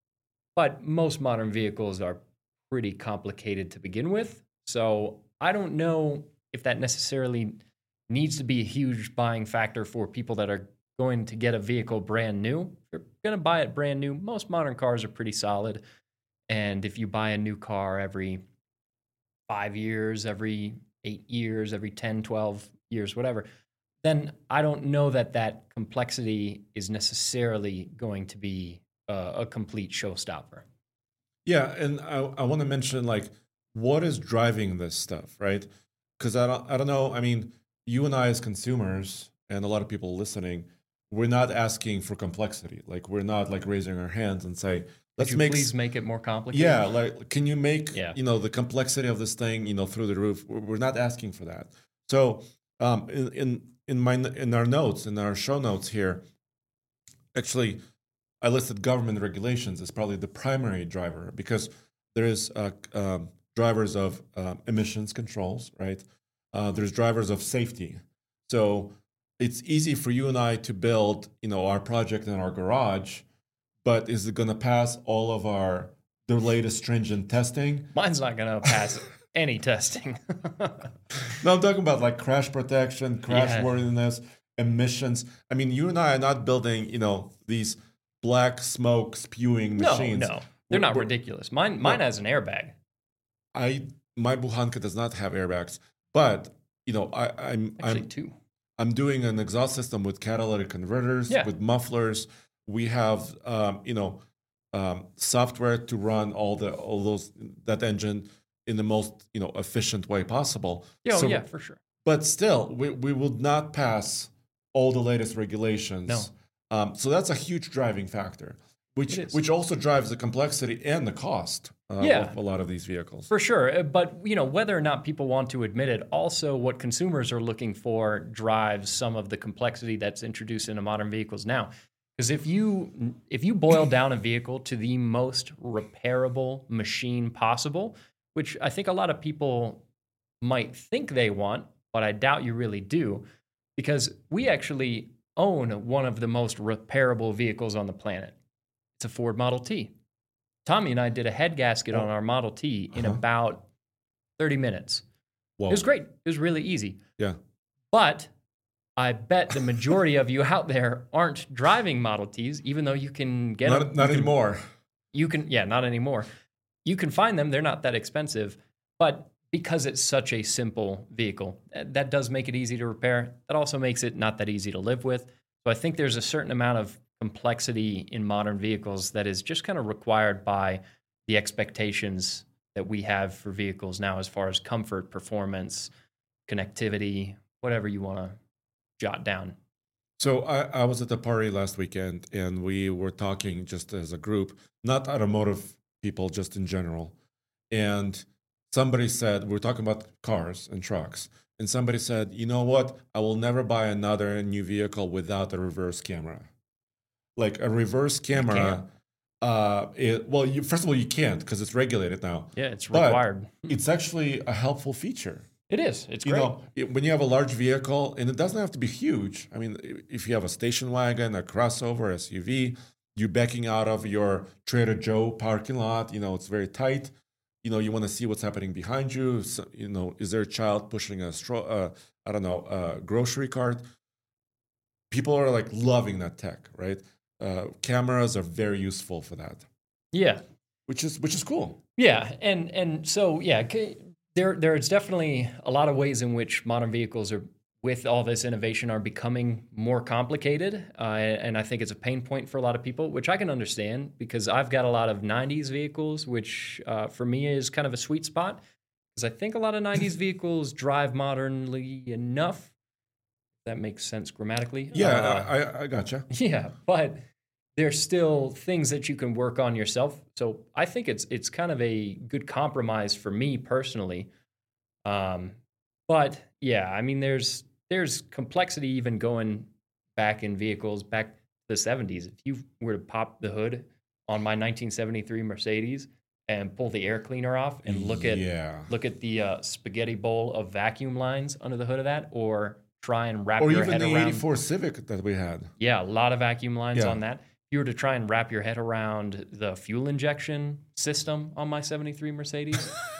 But most modern vehicles are pretty complicated to begin with. So I don't know if that necessarily needs to be a huge buying factor for people that are going to get a vehicle brand new. If you're going to buy it brand new, most modern cars are pretty solid. And if you buy a new car every five years, every eight years, every ten, twelve years, whatever, then I don't know that that complexity is necessarily going to be uh, a complete showstopper. Yeah, and I, I want to mention like what is driving this stuff, right? Because I don't I don't know. I mean, you and I as consumers and a lot of people listening, we're not asking for complexity. Like we're not like raising our hands and say, let's Could you make please make it more complicated. yeah, like can you make Yeah. you know the complexity of this thing you know through the roof? We're we're not asking for that. So um, in in in my in our notes in our show notes here, actually, I listed government regulations as probably the primary driver because there is uh, um, drivers of um, emissions controls, right? Uh, there's drivers of safety. So it's easy for you and I to build, you know, our project in our garage, but is it going to pass all of our the latest stringent testing? Mine's not going to pass any testing. No, I'm talking about like crash protection, crash Yeah. worthiness. emissions. I mean, you and I are not building, you know, these black smoke spewing No, machines. no, they're We're- not we're- ridiculous. Mine, mine No. has an airbag. I my Bukhanka does not have airbags, but you know, I, I'm Actually, I'm two. I'm doing an exhaust system with catalytic converters, Yeah. with mufflers. We have, um, you know, um, software to run all the all those that engine in the most, you know, efficient way possible. Yeah, oh, So- yeah, for sure. But still, we, we would not pass all the latest regulations. No. Um, so that's a huge driving factor, which It is. which also drives the complexity and the cost uh, Yeah. of a lot of these vehicles. For sure. Uh, But, you know, whether or not people want to admit it, also what consumers are looking for drives some of the complexity that's introduced into modern vehicles now. Because if you if you boil down a vehicle to the most repairable machine possible, which I think a lot of people might think they want, but I doubt you really do, because we actually own one of the most repairable vehicles on the planet. It's a Ford Model T. Tommy and I did a head gasket on our Model T in Uh-huh. about thirty minutes. Whoa. It was great. It was really easy. Yeah. But I bet the majority of you out there aren't driving Model Ts, even though you can get Not, them. not you can, anymore. You can, yeah, not anymore. You can find them. They're not that expensive. But because it's such a simple vehicle, that that does make it easy to repair. That also makes it not that easy to live with. So I think there's a certain amount of complexity in modern vehicles that is just kind of required by the expectations that we have for vehicles now, as far as comfort, performance, connectivity, whatever you want to jot down. So I, I was at a party last weekend, and we were talking just as a group, not automotive people, just in general. And somebody said, we were talking about cars and trucks, and somebody said, you know what? I will never buy another new vehicle without a reverse camera. Like a reverse camera, uh, it, well, you, first of all, you can't because it's regulated now. Yeah, it's But required. It's actually a helpful feature. It is. It's You great. know, it- when you have a large vehicle, and it doesn't have to be huge. I mean, i- if you have a station wagon, a crossover, S U V, you're backing out of your Trader Joe parking lot. You know, it's very tight. You know, you want to see what's happening behind you. So, you know, is there a child pushing a straw? Uh, I don't know, a grocery cart. People are like loving that tech, right? Uh, cameras are very useful for that, Yeah. which is which is cool. Yeah, and and so yeah, c- there there's definitely a lot of ways in which modern vehicles are, with all this innovation, are becoming more complicated, uh, and I think it's a pain point for a lot of people, which I can understand because I've got a lot of nineties vehicles, which uh, for me is kind of a sweet spot because I think a lot of nineties vehicles drive modernly enough. That makes sense grammatically. Yeah, Uh, I, I, I gotcha. Yeah, but there's still things that you can work on yourself. So I think it's it's kind of a good compromise for me personally. Um, but yeah, I mean, there's there's complexity even going back in vehicles back to the seventies. If you were to pop the hood on my nineteen seventy-three Mercedes and pull the air cleaner off and look at yeah. look at the uh, spaghetti bowl of vacuum lines under the hood of that, or try and wrap Or your even head the around. eighty-four Civic that we had. Yeah, a lot of vacuum lines Yeah. on that. If you were to try and wrap your head around the fuel injection system on my seventy-three Mercedes,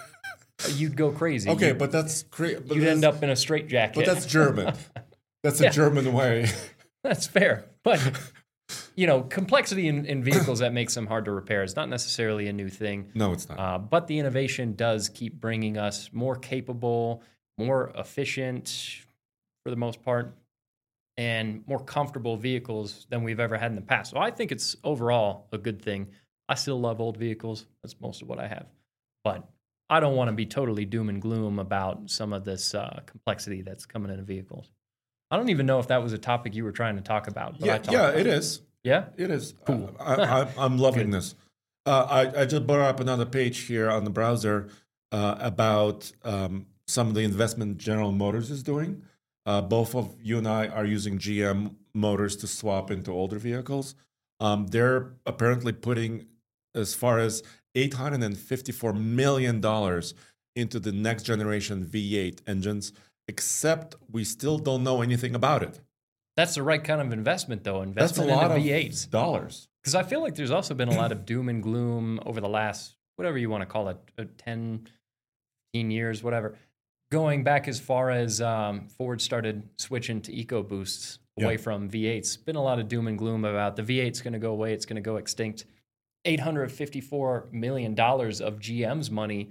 you'd go crazy. Okay, You'd, but that's crazy. you'd end up in a straitjacket. But that's German. That's a Yeah. German way. That's fair. But, you know, complexity in, in vehicles that makes them hard to repair is not necessarily a new thing. No, it's not. Uh, but the innovation does keep bringing us more capable, more efficient, for the most part, and more comfortable vehicles than we've ever had in the past. So I think it's overall a good thing. I still love old vehicles. That's most of what I have. But I don't want to be totally doom and gloom about some of this uh, complexity that's coming into vehicles. I don't even know if that was a topic you were trying to talk about. But I yeah, talked yeah, about it is. Yeah? It is. Cool. I, I, I'm loving this. Uh, I, I just brought up another page here on the browser uh, about um, some of the investment General Motors is doing. Uh, both of you and I are using G M motors to swap into older vehicles. Um, they're apparently putting as far as eight hundred fifty-four million dollars into the next generation V eight engines, except we still don't know anything about it. That's the right kind of investment, though. That's a Investment lot into of V eights. dollars. Because I feel like there's also been a lot of doom and gloom over the last, whatever you want to call it, uh, ten, fifteen years, whatever. Going back as far as um, Ford started switching to EcoBoosts away Yeah. from V eights. Been a lot of doom and gloom about the V eight's going to go away. It's going to go extinct. eight hundred fifty-four million dollars of G M's money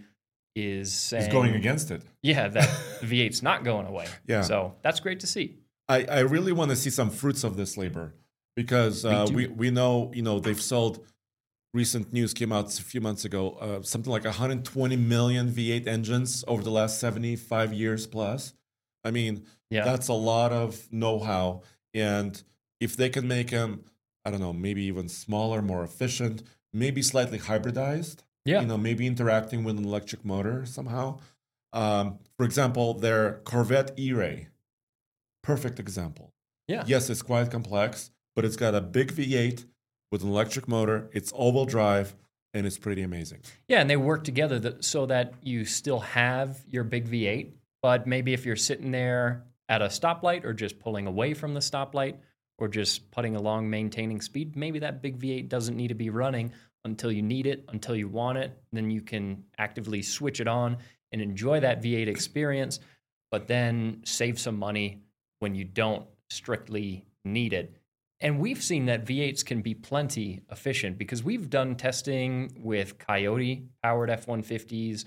is saying, He's going against it. yeah, that the V eight's not going away. Yeah. So that's great to see. I, I really want to see some fruits of this labor because uh, too. we, we know, you know, they've sold, recent news came out a few months ago, uh, something like one hundred twenty million V eight engines over the last seventy-five years plus. I mean, Yeah. that's a lot of know-how. And if they can make them, I don't know, maybe even smaller, more efficient, maybe slightly hybridized, Yeah. you know, maybe interacting with an electric motor somehow. Um, for example, their Corvette E-Ray, perfect example. Yeah. Yes, it's quite complex, but it's got a big V eight with an electric motor. It's all-wheel drive, and it's pretty amazing. Yeah, and they work together that, so that you still have your big V eight, but maybe if you're sitting there at a stoplight or just pulling away from the stoplight or just putting along maintaining speed, maybe that big V eight doesn't need to be running until you need it, until you want it. Then you can actively switch it on and enjoy that V eight experience, but then save some money when you don't strictly need it. And we've seen that V eights can be plenty efficient because we've done testing with Coyote powered F one fifties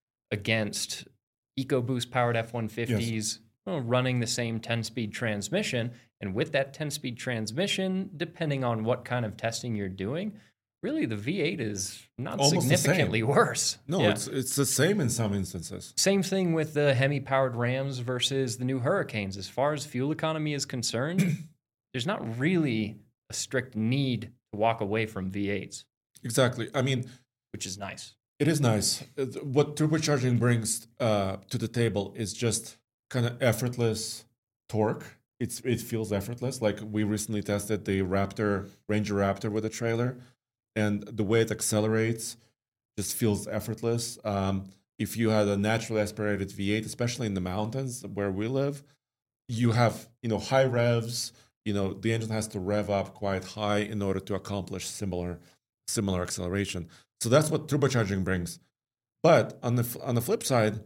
against EcoBoost powered F one fifties, well, running the same ten-speed transmission. And with that ten-speed transmission, depending on what kind of testing you're doing, really the V eight is not Almost the significantly same. worse. No, Yeah. it's it's the same in some instances. Same thing with the Hemi-powered Rams versus the new Hurricanes. As far as fuel economy is concerned, there's not really a strict need to walk away from V eights, Exactly. I mean, which is nice. it is nice. Uh, What turbocharging brings uh, to the table is just kind of effortless torque. It's it feels effortless. Like we recently tested the Raptor, Ranger Raptor with a trailer, and the way it accelerates just feels effortless. Um, if you had a naturally aspirated V eight, especially in the mountains where we live, you have you know high revs. You know the engine has to rev up quite high in order to accomplish similar similar acceleration. So that's what turbocharging brings. But on the f- on the flip side,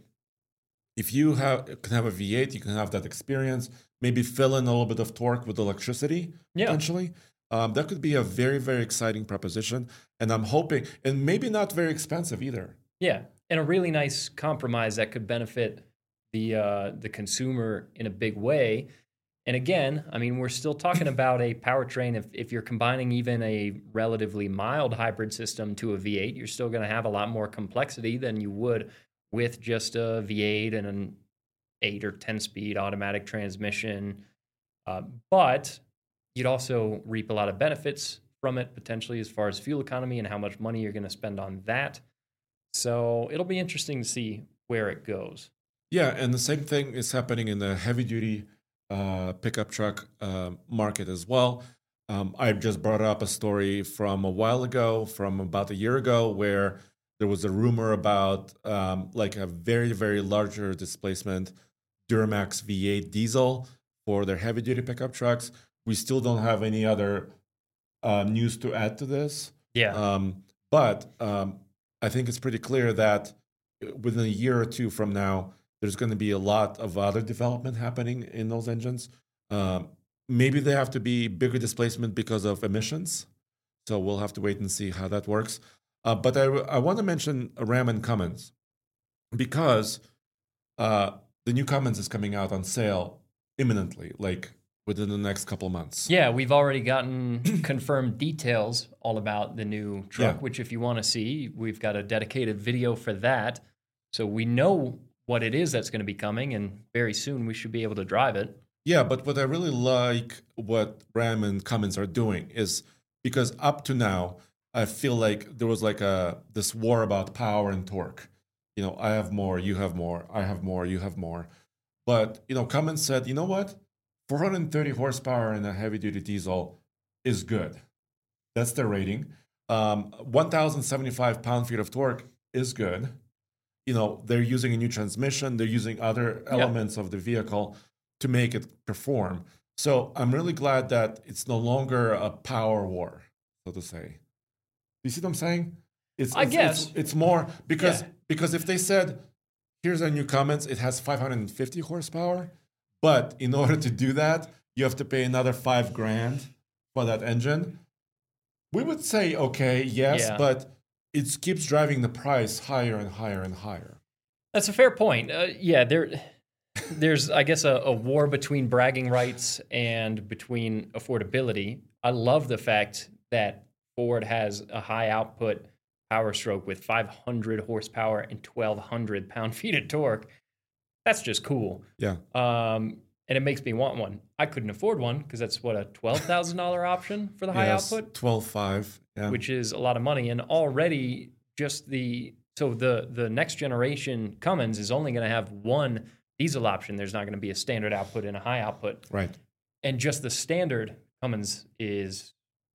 if you have can have a V eight, you can have that experience. Maybe fill in a little bit of torque with electricity Yeah. potentially. Um, that could be a very very exciting proposition, and I'm hoping, and maybe not very expensive either. Yeah, and a really nice compromise that could benefit the uh, the consumer in a big way. And again, I mean, we're still talking about a powertrain. If if you're combining even a relatively mild hybrid system to a V eight, you're still going to have a lot more complexity than you would with just a V eight and an eight or ten speed automatic transmission. Uh, but you'd also reap a lot of benefits from it potentially as far as fuel economy and how much money you're going to spend on that. So it'll be interesting to see where it goes. Yeah, and the same thing is happening in the heavy duty uh, pickup truck uh, market as well. Um, I just brought up a story from a while ago, from about a year ago, where there was a rumor about um, like a very, very larger displacement Duramax V eight diesel for their heavy duty pickup trucks. We still don't have any other uh, news to add to this. Yeah. Um, but um, I think it's pretty clear that within a year or two from now, there's going to be a lot of other development happening in those engines. Um, maybe they have to be bigger displacement because of emissions. So we'll have to wait and see how that works. Uh, but I, I want to mention Ram and Cummins because uh, the new Cummins is coming out on sale imminently, like within the next couple of months. Yeah, we've already gotten confirmed details all about the new truck, Yeah. which if you want to see, we've got a dedicated video for that. So we know what it is that's going to be coming, and very soon we should be able to drive it. Yeah, but what I really like what Ram and Cummins are doing is because up to now, I feel like there was like a this war about power and torque. You know, I have more, you have more, I have more, you have more. But, you know, Cummins said, you know what? four hundred thirty horsepower in a heavy-duty diesel is good. That's their rating. Um, one thousand seventy-five pound-feet of torque is good. You know, they're using a new transmission. They're using other elements of the vehicle to make it perform. So I'm really glad that it's no longer a power war, so to say. You see what I'm saying? It's, I it's, guess. It's, it's more because, Yeah. because if they said, here's our new Cummins, it has five hundred fifty horsepower, but in order to do that, you have to pay another five grand for that engine. We would say, okay, yes, Yeah. but it keeps driving the price higher and higher and higher. That's a fair point. Uh, yeah, there, there's, I guess, a, a war between bragging rights and between affordability. I love the fact that Ford has a high output Power Stroke with five hundred horsepower and twelve hundred pound-feet of torque. That's just cool. Yeah. Um, and it makes me want one. I couldn't afford one because that's what, a twelve thousand dollars option for the high Yes, output, twelve five. Yeah. which is a lot of money. And already just the so the the next generation Cummins is only going to have one diesel option. There's not going to be a standard output and a high output. Right. And just the standard Cummins is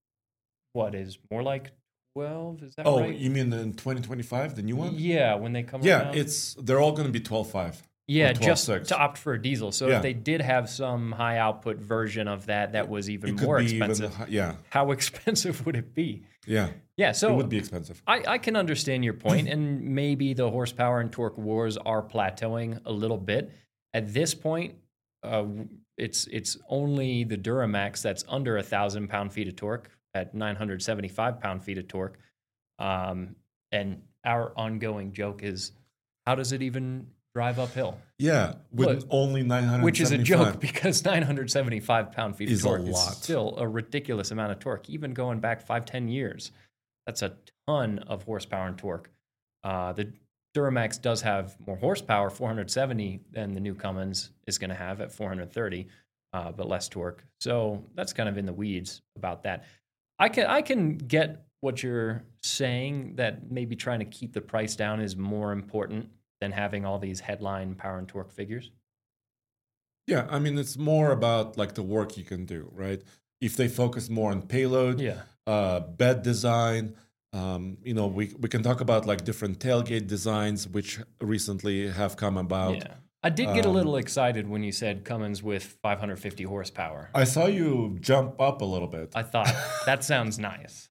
what is more like twelve? Is that Oh, right? you mean in twenty twenty-five, the new one? Yeah, when they come Yeah, around. it's they're all going to be twelve five. Yeah, or just twelve six. to opt for a diesel. So Yeah. if they did have some high output version of that that was even It could more be expensive, even hi- yeah, how expensive would it be? yeah. Yeah, so it would be expensive. I, I can understand your point, and maybe the horsepower and torque wars are plateauing a little bit. At this point, uh, it's it's only the Duramax that's under a thousand pound feet of torque at nine hundred seventy-five pound feet of torque. Um, and our ongoing joke is, how does it even drive uphill? Yeah, with Look, only nine hundred. Which is a joke because nine hundred seventy-five pound feet Is a of torque is lot. still a ridiculous amount of torque, even going back five, ten years. That's a ton of horsepower and torque. Uh, the Duramax does have more horsepower, four hundred seventy, than the new Cummins is going to have at four hundred thirty, uh, but less torque. So that's kind of in the weeds about that. I can I can get what you're saying, that maybe trying to keep the price down is more important than having all these headline power and torque figures. Yeah, I mean, it's more about like the work you can do, right? If they focus more on payload, Yeah. uh, bed design, um, you know, we we can talk about like different tailgate designs which recently have come about. Yeah. I did get a Um, little excited when you said Cummins with five hundred fifty horsepower. I saw you jump up a little bit. I thought, that sounds nice.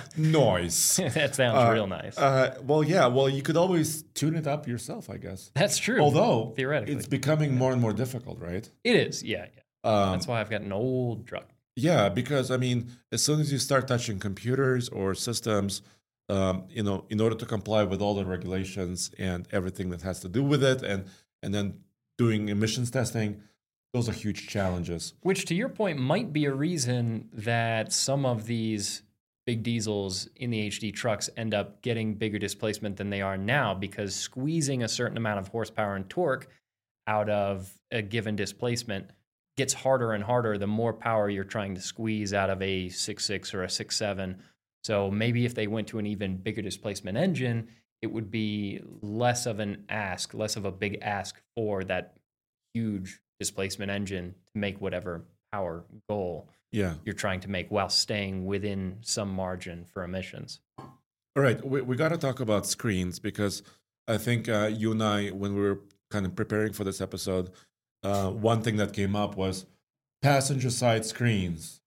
Noise. That sounds Uh, real nice. Uh, well, yeah. Well, you could always tune it up yourself, I guess. That's true. Although theoretically. it's becoming more and more difficult, right? It is, yeah, yeah. Um, That's why I've got an old truck. Yeah, because I mean, as soon as you start touching computers or systems, um, you know, in order to comply with all the regulations and everything that has to do with it, and and then doing emissions testing, those are huge challenges. Which, to your point, might be a reason that some of these big diesels in the H D trucks end up getting bigger displacement than they are now, because squeezing a certain amount of horsepower and torque out of a given displacement gets harder and harder the more power you're trying to squeeze out of a six six or a six seven. So maybe if they went to an even bigger displacement engine, it would be less of an ask, less of a big ask for that huge displacement engine to make whatever power goal Yeah. you're trying to make while staying within some margin for emissions. All right, we, we got to talk about screens, because I think uh, you and I, when we were kind of preparing for this episode, uh, one thing that came up was passenger side screens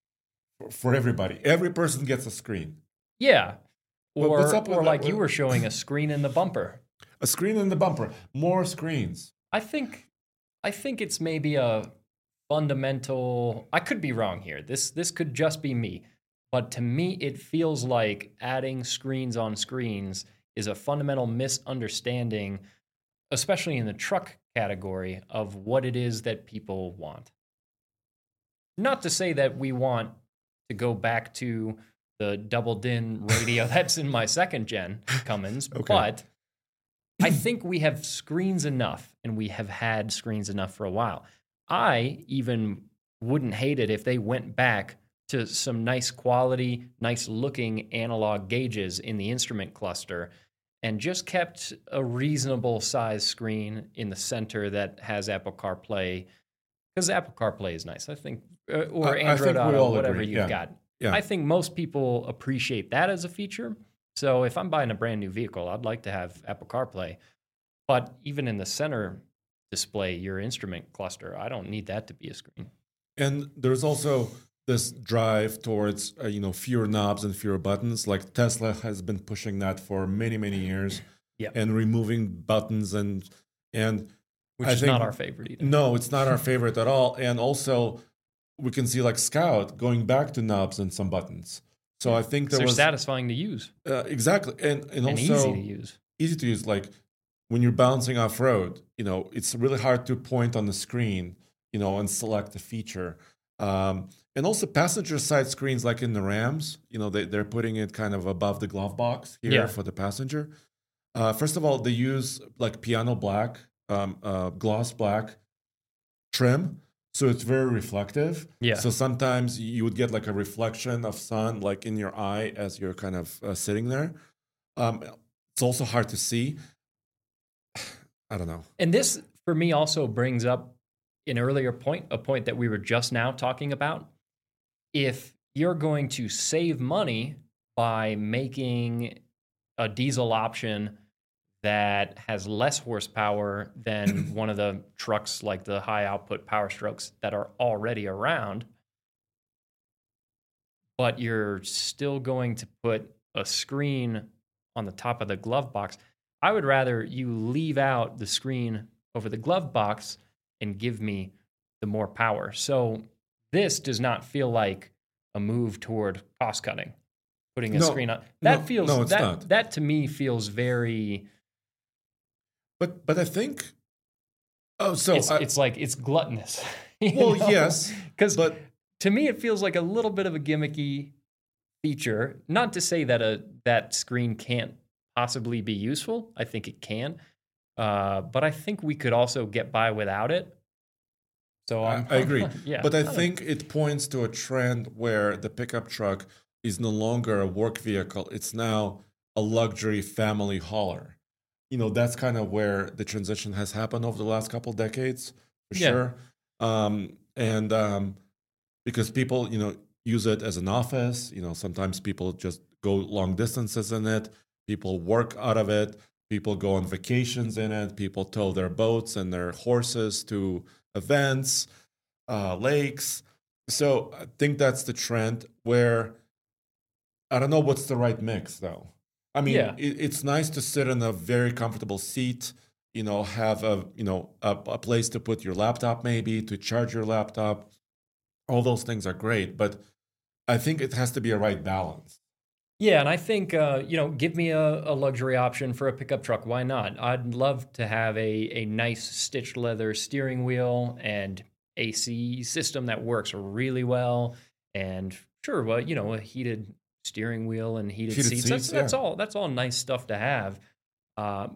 for, for everybody. Every person gets a screen. Yeah. But Or, what's up with or that? like you were showing a screen in the bumper. A screen in the bumper. More screens. I think I think it's maybe a fundamental, I could be wrong here. This this could just be me. But to me it feels like adding screens on screens is a fundamental misunderstanding, especially in the truck category, of what it is that people want. Not to say that we want to go back to the double din radio that's in my second gen Cummins, Okay. but I think we have screens enough, and we have had screens enough for a while. I even wouldn't hate it if they went back to some nice quality, nice looking analog gauges in the instrument cluster and just kept a reasonable size screen in the center that has Apple CarPlay, because Apple CarPlay is nice, I think, uh, or I- I Android think we Auto, all whatever agree, you've yeah. got. Yeah. I think most people appreciate that as a feature. So if I'm buying a brand new vehicle, I'd like to have Apple CarPlay. But even in the center display, your instrument cluster, I don't need that to be a screen. And there's also this drive towards uh, you know, fewer knobs and fewer buttons. Like Tesla has been pushing that for many, many years. Yep. And removing buttons and and Which I is think- not our favorite either. No, it's not our favorite at all. And also, we can see like Scout going back to knobs and some buttons. So I think there They're was satisfying to use uh, exactly and and, and also easy to use. easy to use. Like when you're bouncing off road, you know, it's really hard to point on the screen, you know, and select a feature. Um, and also passenger side screens, like in the Rams, you know, they, they're putting it kind of above the glove box here Yeah. for the passenger. Uh, first of all, they use like piano black, um, uh, gloss black trim. So it's very reflective. Yeah. So sometimes you would get like a reflection of sun like in your eye as you're kind of uh, sitting there. Um, it's also hard to see. I don't know. And this, for me, also brings up an earlier point, a point that we were just now talking about. If you're going to save money by making a diesel option that has less horsepower than one of the trucks like the high output Power Strokes that are already around, but you're still going to put a screen on the top of the glove box, I would rather you leave out the screen over the glove box and give me the more power. So this does not feel like a move toward cost cutting, putting a No, screen on. That no, feels no, it's that not. that to me feels very But but I think. Oh, so it's, I, it's like it's gluttonous. you well, know? yes, Because but to me, it feels like a little bit of a gimmicky feature. Not to say that a that screen can't possibly be useful. I think it can, uh, but I think we could also get by without it. So I, I'm, I agree. yeah, But I don't- think it points to a trend where the pickup truck is no longer a work vehicle. It's now a luxury family hauler. You know, that's kind of where the transition has happened over the last couple decades, for Yeah. sure. Um, and um, because people, you know, use it as an office. You know, sometimes people just go long distances in it. People work out of it. People go on vacations in it. People tow their boats and their horses to events, uh, lakes. So I think that's the trend where I don't know what's the right mix, though. I mean, Yeah. it, it's nice to sit in a very comfortable seat, you know, have a, you know, a, a place to put your laptop, maybe to charge your laptop. All those things are great, but I think it has to be a right balance. Yeah, and I think, uh, you know, give me a, a luxury option for a pickup truck. Why not? I'd love to have a, a nice stitched leather steering wheel and A C system that works really well. And sure, well, you know, a heated steering wheel and heated, Heated seats. That's, seats, that's yeah. all. That's all nice stuff to have. Uh,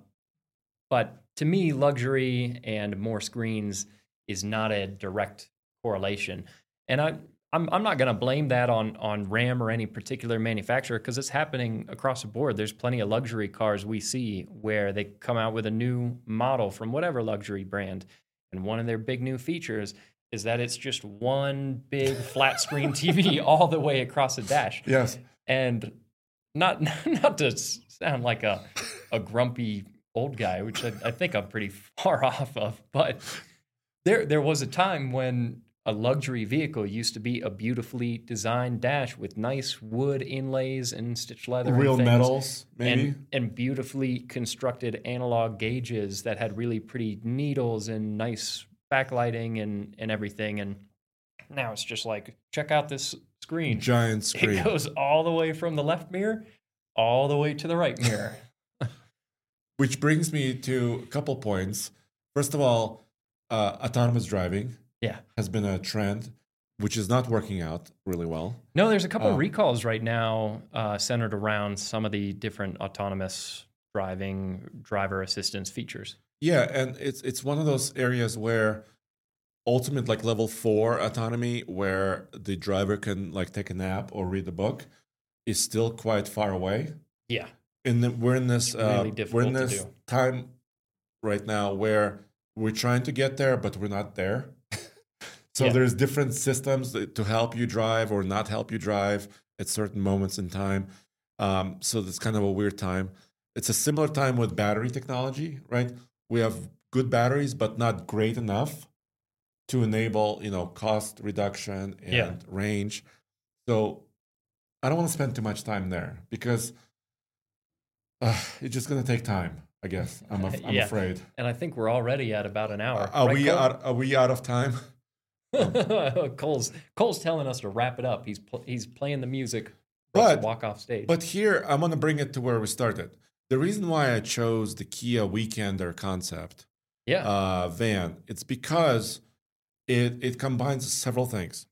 but to me, luxury and more screens is not a direct correlation. And I, I'm, I'm not going to blame that on, on Ram or any particular manufacturer because it's happening across the board. There's plenty of luxury cars we see where they come out with a new model from whatever luxury brand. And one of their big new features is that it's just one big flat screen T V all the way across the dash. Yes. And not not to sound like a, a grumpy old guy, which I, I think I'm pretty far off of, but there there was a time when a luxury vehicle used to be a beautifully designed dash with nice wood inlays and stitched leather, Real and things, metals, maybe. and, and beautifully constructed analog gauges that had really pretty needles and nice backlighting and, and everything. And now it's just like, check out this screen. Giant screen. It goes all the way from the left mirror all the way to the right mirror. Which brings me to a couple points. First of all, uh, autonomous driving Yeah. has been a trend, which is not working out really well. No, there's a couple Um, of recalls right now uh, centered around some of the different autonomous driving driver assistance features. Yeah, and it's it's one of those areas where ultimate like level four autonomy, where the driver can like take a nap or read a book, is still quite far away. Yeah. And then we're in this Really uh, we're in difficult to this do. time right now where we're trying to get there, but we're not there. So Yeah. there's different systems that- to help you drive or not help you drive at certain moments in time. Um, so it's kind of a weird time. It's a similar time with battery technology, right? We have good batteries, but not great enough to enable, you know, cost reduction and Yeah. range. So I don't want to spend too much time there because uh, it's just going to take time, I guess. I'm, af- I'm Yeah. afraid. And I think we're already at about an hour. Are Right, we Cole? out, are we out of time? Cole's Cole's telling us to wrap it up. He's pl- he's playing the music for us to But- walk off stage. But here, I'm going to bring it to where we started. The reason why I chose the Kia Weekender concept yeah, uh, van, it's because it it combines several things.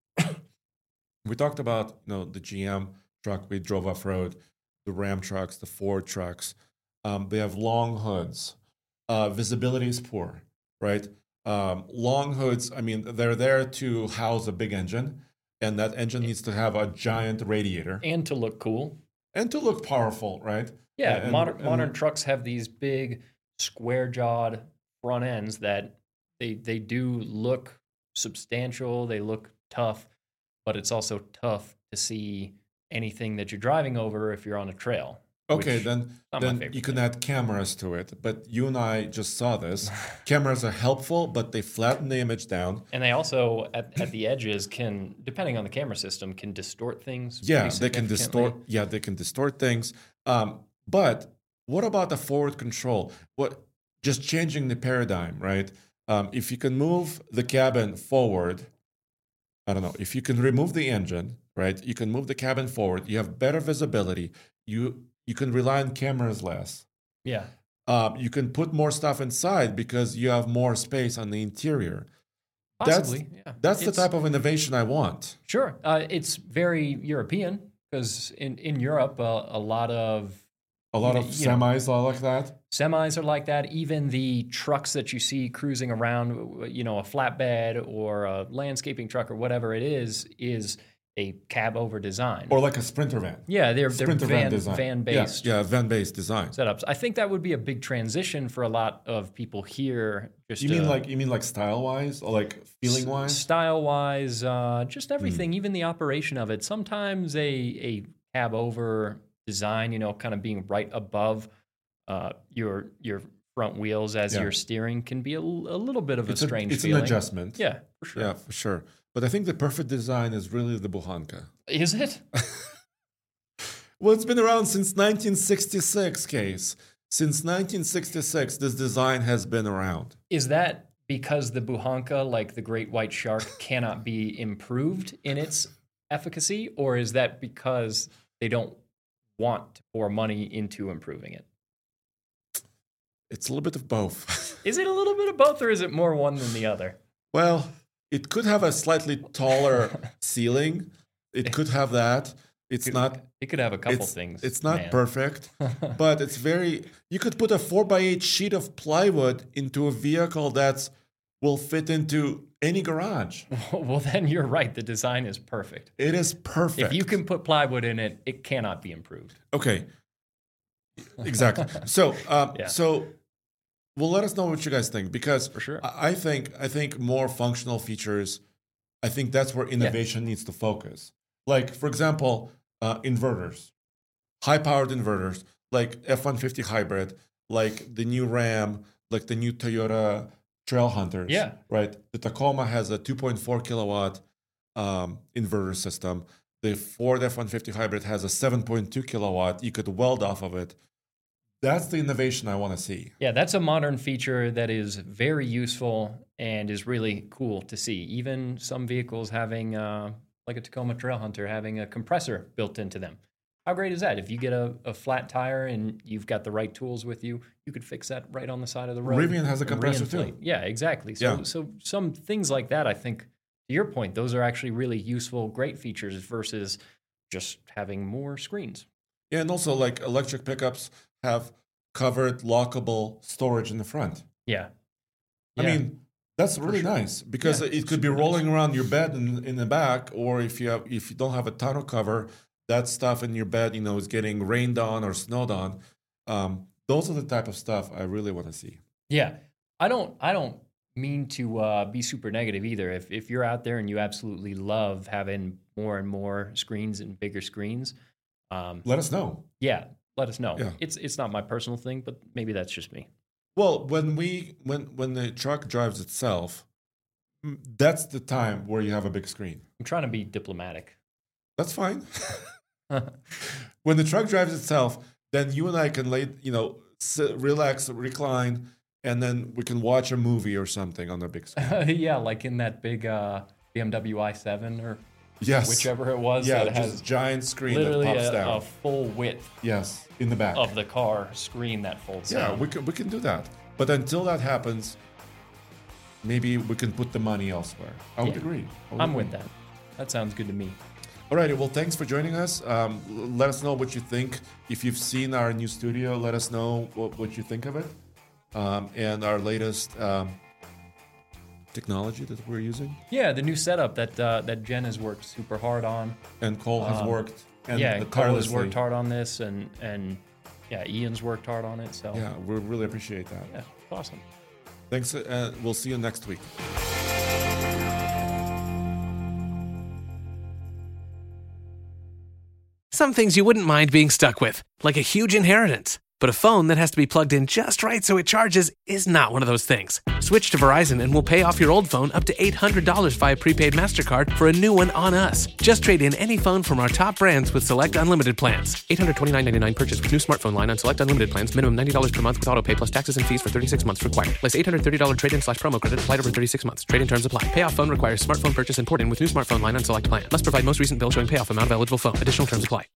We talked about you know the G M truck we drove off road, the Ram trucks, the Ford trucks. Um, they have long hoods. Uh, visibility is poor, right? Um, long hoods. I mean, they're there to house a big engine, and that engine needs to have a giant radiator and to look cool. and to look powerful, right? Yeah, And- modern and- modern trucks have these big square jawed front ends that they they do look substantial. They look tough, but it's also tough to see anything that you're driving over if you're on a trail. Okay, which then not my then favorite you can thing. add cameras to it. But you and I just saw this. Cameras are helpful, but they flatten the image down. And they also at, at the edges can, depending on the camera system, can distort things. Yeah, pretty they can significantly. distort. Yeah, they can distort things. Um, but what about the forward control? What just changing the paradigm, right? Um, if you can move the cabin forward, I don't know. If you can remove the engine, right? You can move the cabin forward. You have better visibility. You you can rely on cameras less. Yeah. Um, you can put more stuff inside because you have more space on the interior. Possibly. yeah. That's the It's- type of innovation I want. Sure. Uh, it's very European because in, in Europe, uh, a lot of A lot You of know- semis are like that. semis are like that. Even the trucks that you see cruising around, you know, a flatbed or a landscaping truck or whatever it is, is a cab over design. Or like a Sprinter van. yeah, they're, they're Sprinter van van, design. van Yeah, based Yeah, van based design. setups. I think that would be a big transition for a lot of people here. Just You mean uh, like you mean like style wise or like feeling wise? style wise, uh, just Hmm. everything, even the operation of it. Sometimes a a cab over design, you know, kind of being right above uh, your your front wheels as Yeah. you're steering can be a, l- a little bit of a It's, a, strange it's feeling. an adjustment. Yeah, for sure. Yeah, for sure. But I think the perfect design is really the Buhanka. Is it? Well, it's been around since nineteen sixty-six, Case. Since nineteen sixty-six, this design has been around. Is that because the Buhanka, like the great white shark, cannot be improved in its efficacy, or is that because they don't want to pour money into improving it? It's a little bit of both. Is it a little bit of both, or is it more one than the other? Well, it could have a slightly taller ceiling. It could have that. It's not. It could have a couple it's, things. It's not man. perfect, but it's very. You could put a four by eight sheet of plywood into a vehicle that's will fit into any garage. Well, then you're right. The design is perfect. It is perfect. If you can put plywood in it, it cannot be improved. Okay. Exactly. So, um, Yeah. so, well, let us know what you guys think because For sure. I I think I think more functional features. I think that's where innovation needs to focus. Like, for example, uh, inverters, high-powered inverters, like F one fifty hybrid, like the new Ram, like the new Toyota Trail Hunters. Yeah. Right. The Tacoma has a two point four kilowatt um, inverter system. The Ford F one fifty hybrid has a seven point two kilowatt. You could weld off of it. That's the innovation I want to see. Yeah, that's a modern feature that is very useful and is really cool to see. Even some vehicles having, uh, like a Tacoma Trail Hunter, having a compressor built into them. How great is that? If you get a, a flat tire and you've got the right tools with you, you could fix that right on the side of the road. Rivian has a and compressor too. reinflate. Yeah, exactly. So, Yeah. so some things like that, I think, to your point, those are actually really useful, great features versus just having more screens. Yeah, and also like electric pickups have covered lockable storage in the front. Yeah. I Yeah. mean, that's really sure. nice because Yeah, it could be super rolling around your bed in, in the back, or if you have if you don't have a tonneau cover, that stuff in your bed, you know, is getting rained on or snowed on. Um, those are the type of stuff I really want to see. Yeah, I don't. I don't mean to uh, be super negative either. If if you're out there and you absolutely love having more and more screens and bigger screens, um, Let us know. yeah, let us know. Yeah. It's it's not my personal thing, but maybe that's just me. Well, when we when when the truck drives itself, mm, that's the time where you have a big screen. I'm trying to be diplomatic. That's fine. When the truck drives itself, then you and I can lay, you know, sit, relax, recline, and then we can watch a movie or something on the big screen. yeah, like in that big uh, B M W i seven or Yes. whichever it was. Yeah, that just has giant screen that literally pops a, down. a full width Yes, in the back. of the car screen that folds Yeah, down. we can we can do that. But until that happens, maybe we can put the money elsewhere. I would Yeah. agree. I would I'm agree. with that. That sounds good to me. Alrighty, well, thanks for joining us. Um, l- let us know what you think. If you've seen our new studio, let us know what, what you think of it. Um, and our latest um, technology that we're using. Yeah, the new setup that uh, that Jen has worked super hard on. And Cole has Um, worked. And yeah, Cole has tirelessly. worked hard on this, and and yeah, Ian's worked hard on it. So Yeah, we really appreciate that. yeah, awesome. Thanks. Uh, we'll see you next week. Some things you wouldn't mind being stuck with, like a huge inheritance. But a phone that has to be plugged in just right so it charges is not one of those things. Switch to Verizon and we'll pay off your old phone up to eight hundred dollars via prepaid MasterCard for a new one on us. Just trade in any phone from our top brands with select unlimited plans. eight hundred twenty-nine dollars and ninety-nine cents purchase with new smartphone line on select unlimited plans. Minimum ninety dollars per month with auto pay plus taxes and fees for thirty-six months required. Place eight hundred thirty dollars trade-in slash promo credit applied over thirty-six months. Trade-in terms apply. Payoff phone requires smartphone purchase and port in with new smartphone line on select plan. Must provide most recent bill showing payoff amount of eligible phone. Additional terms apply.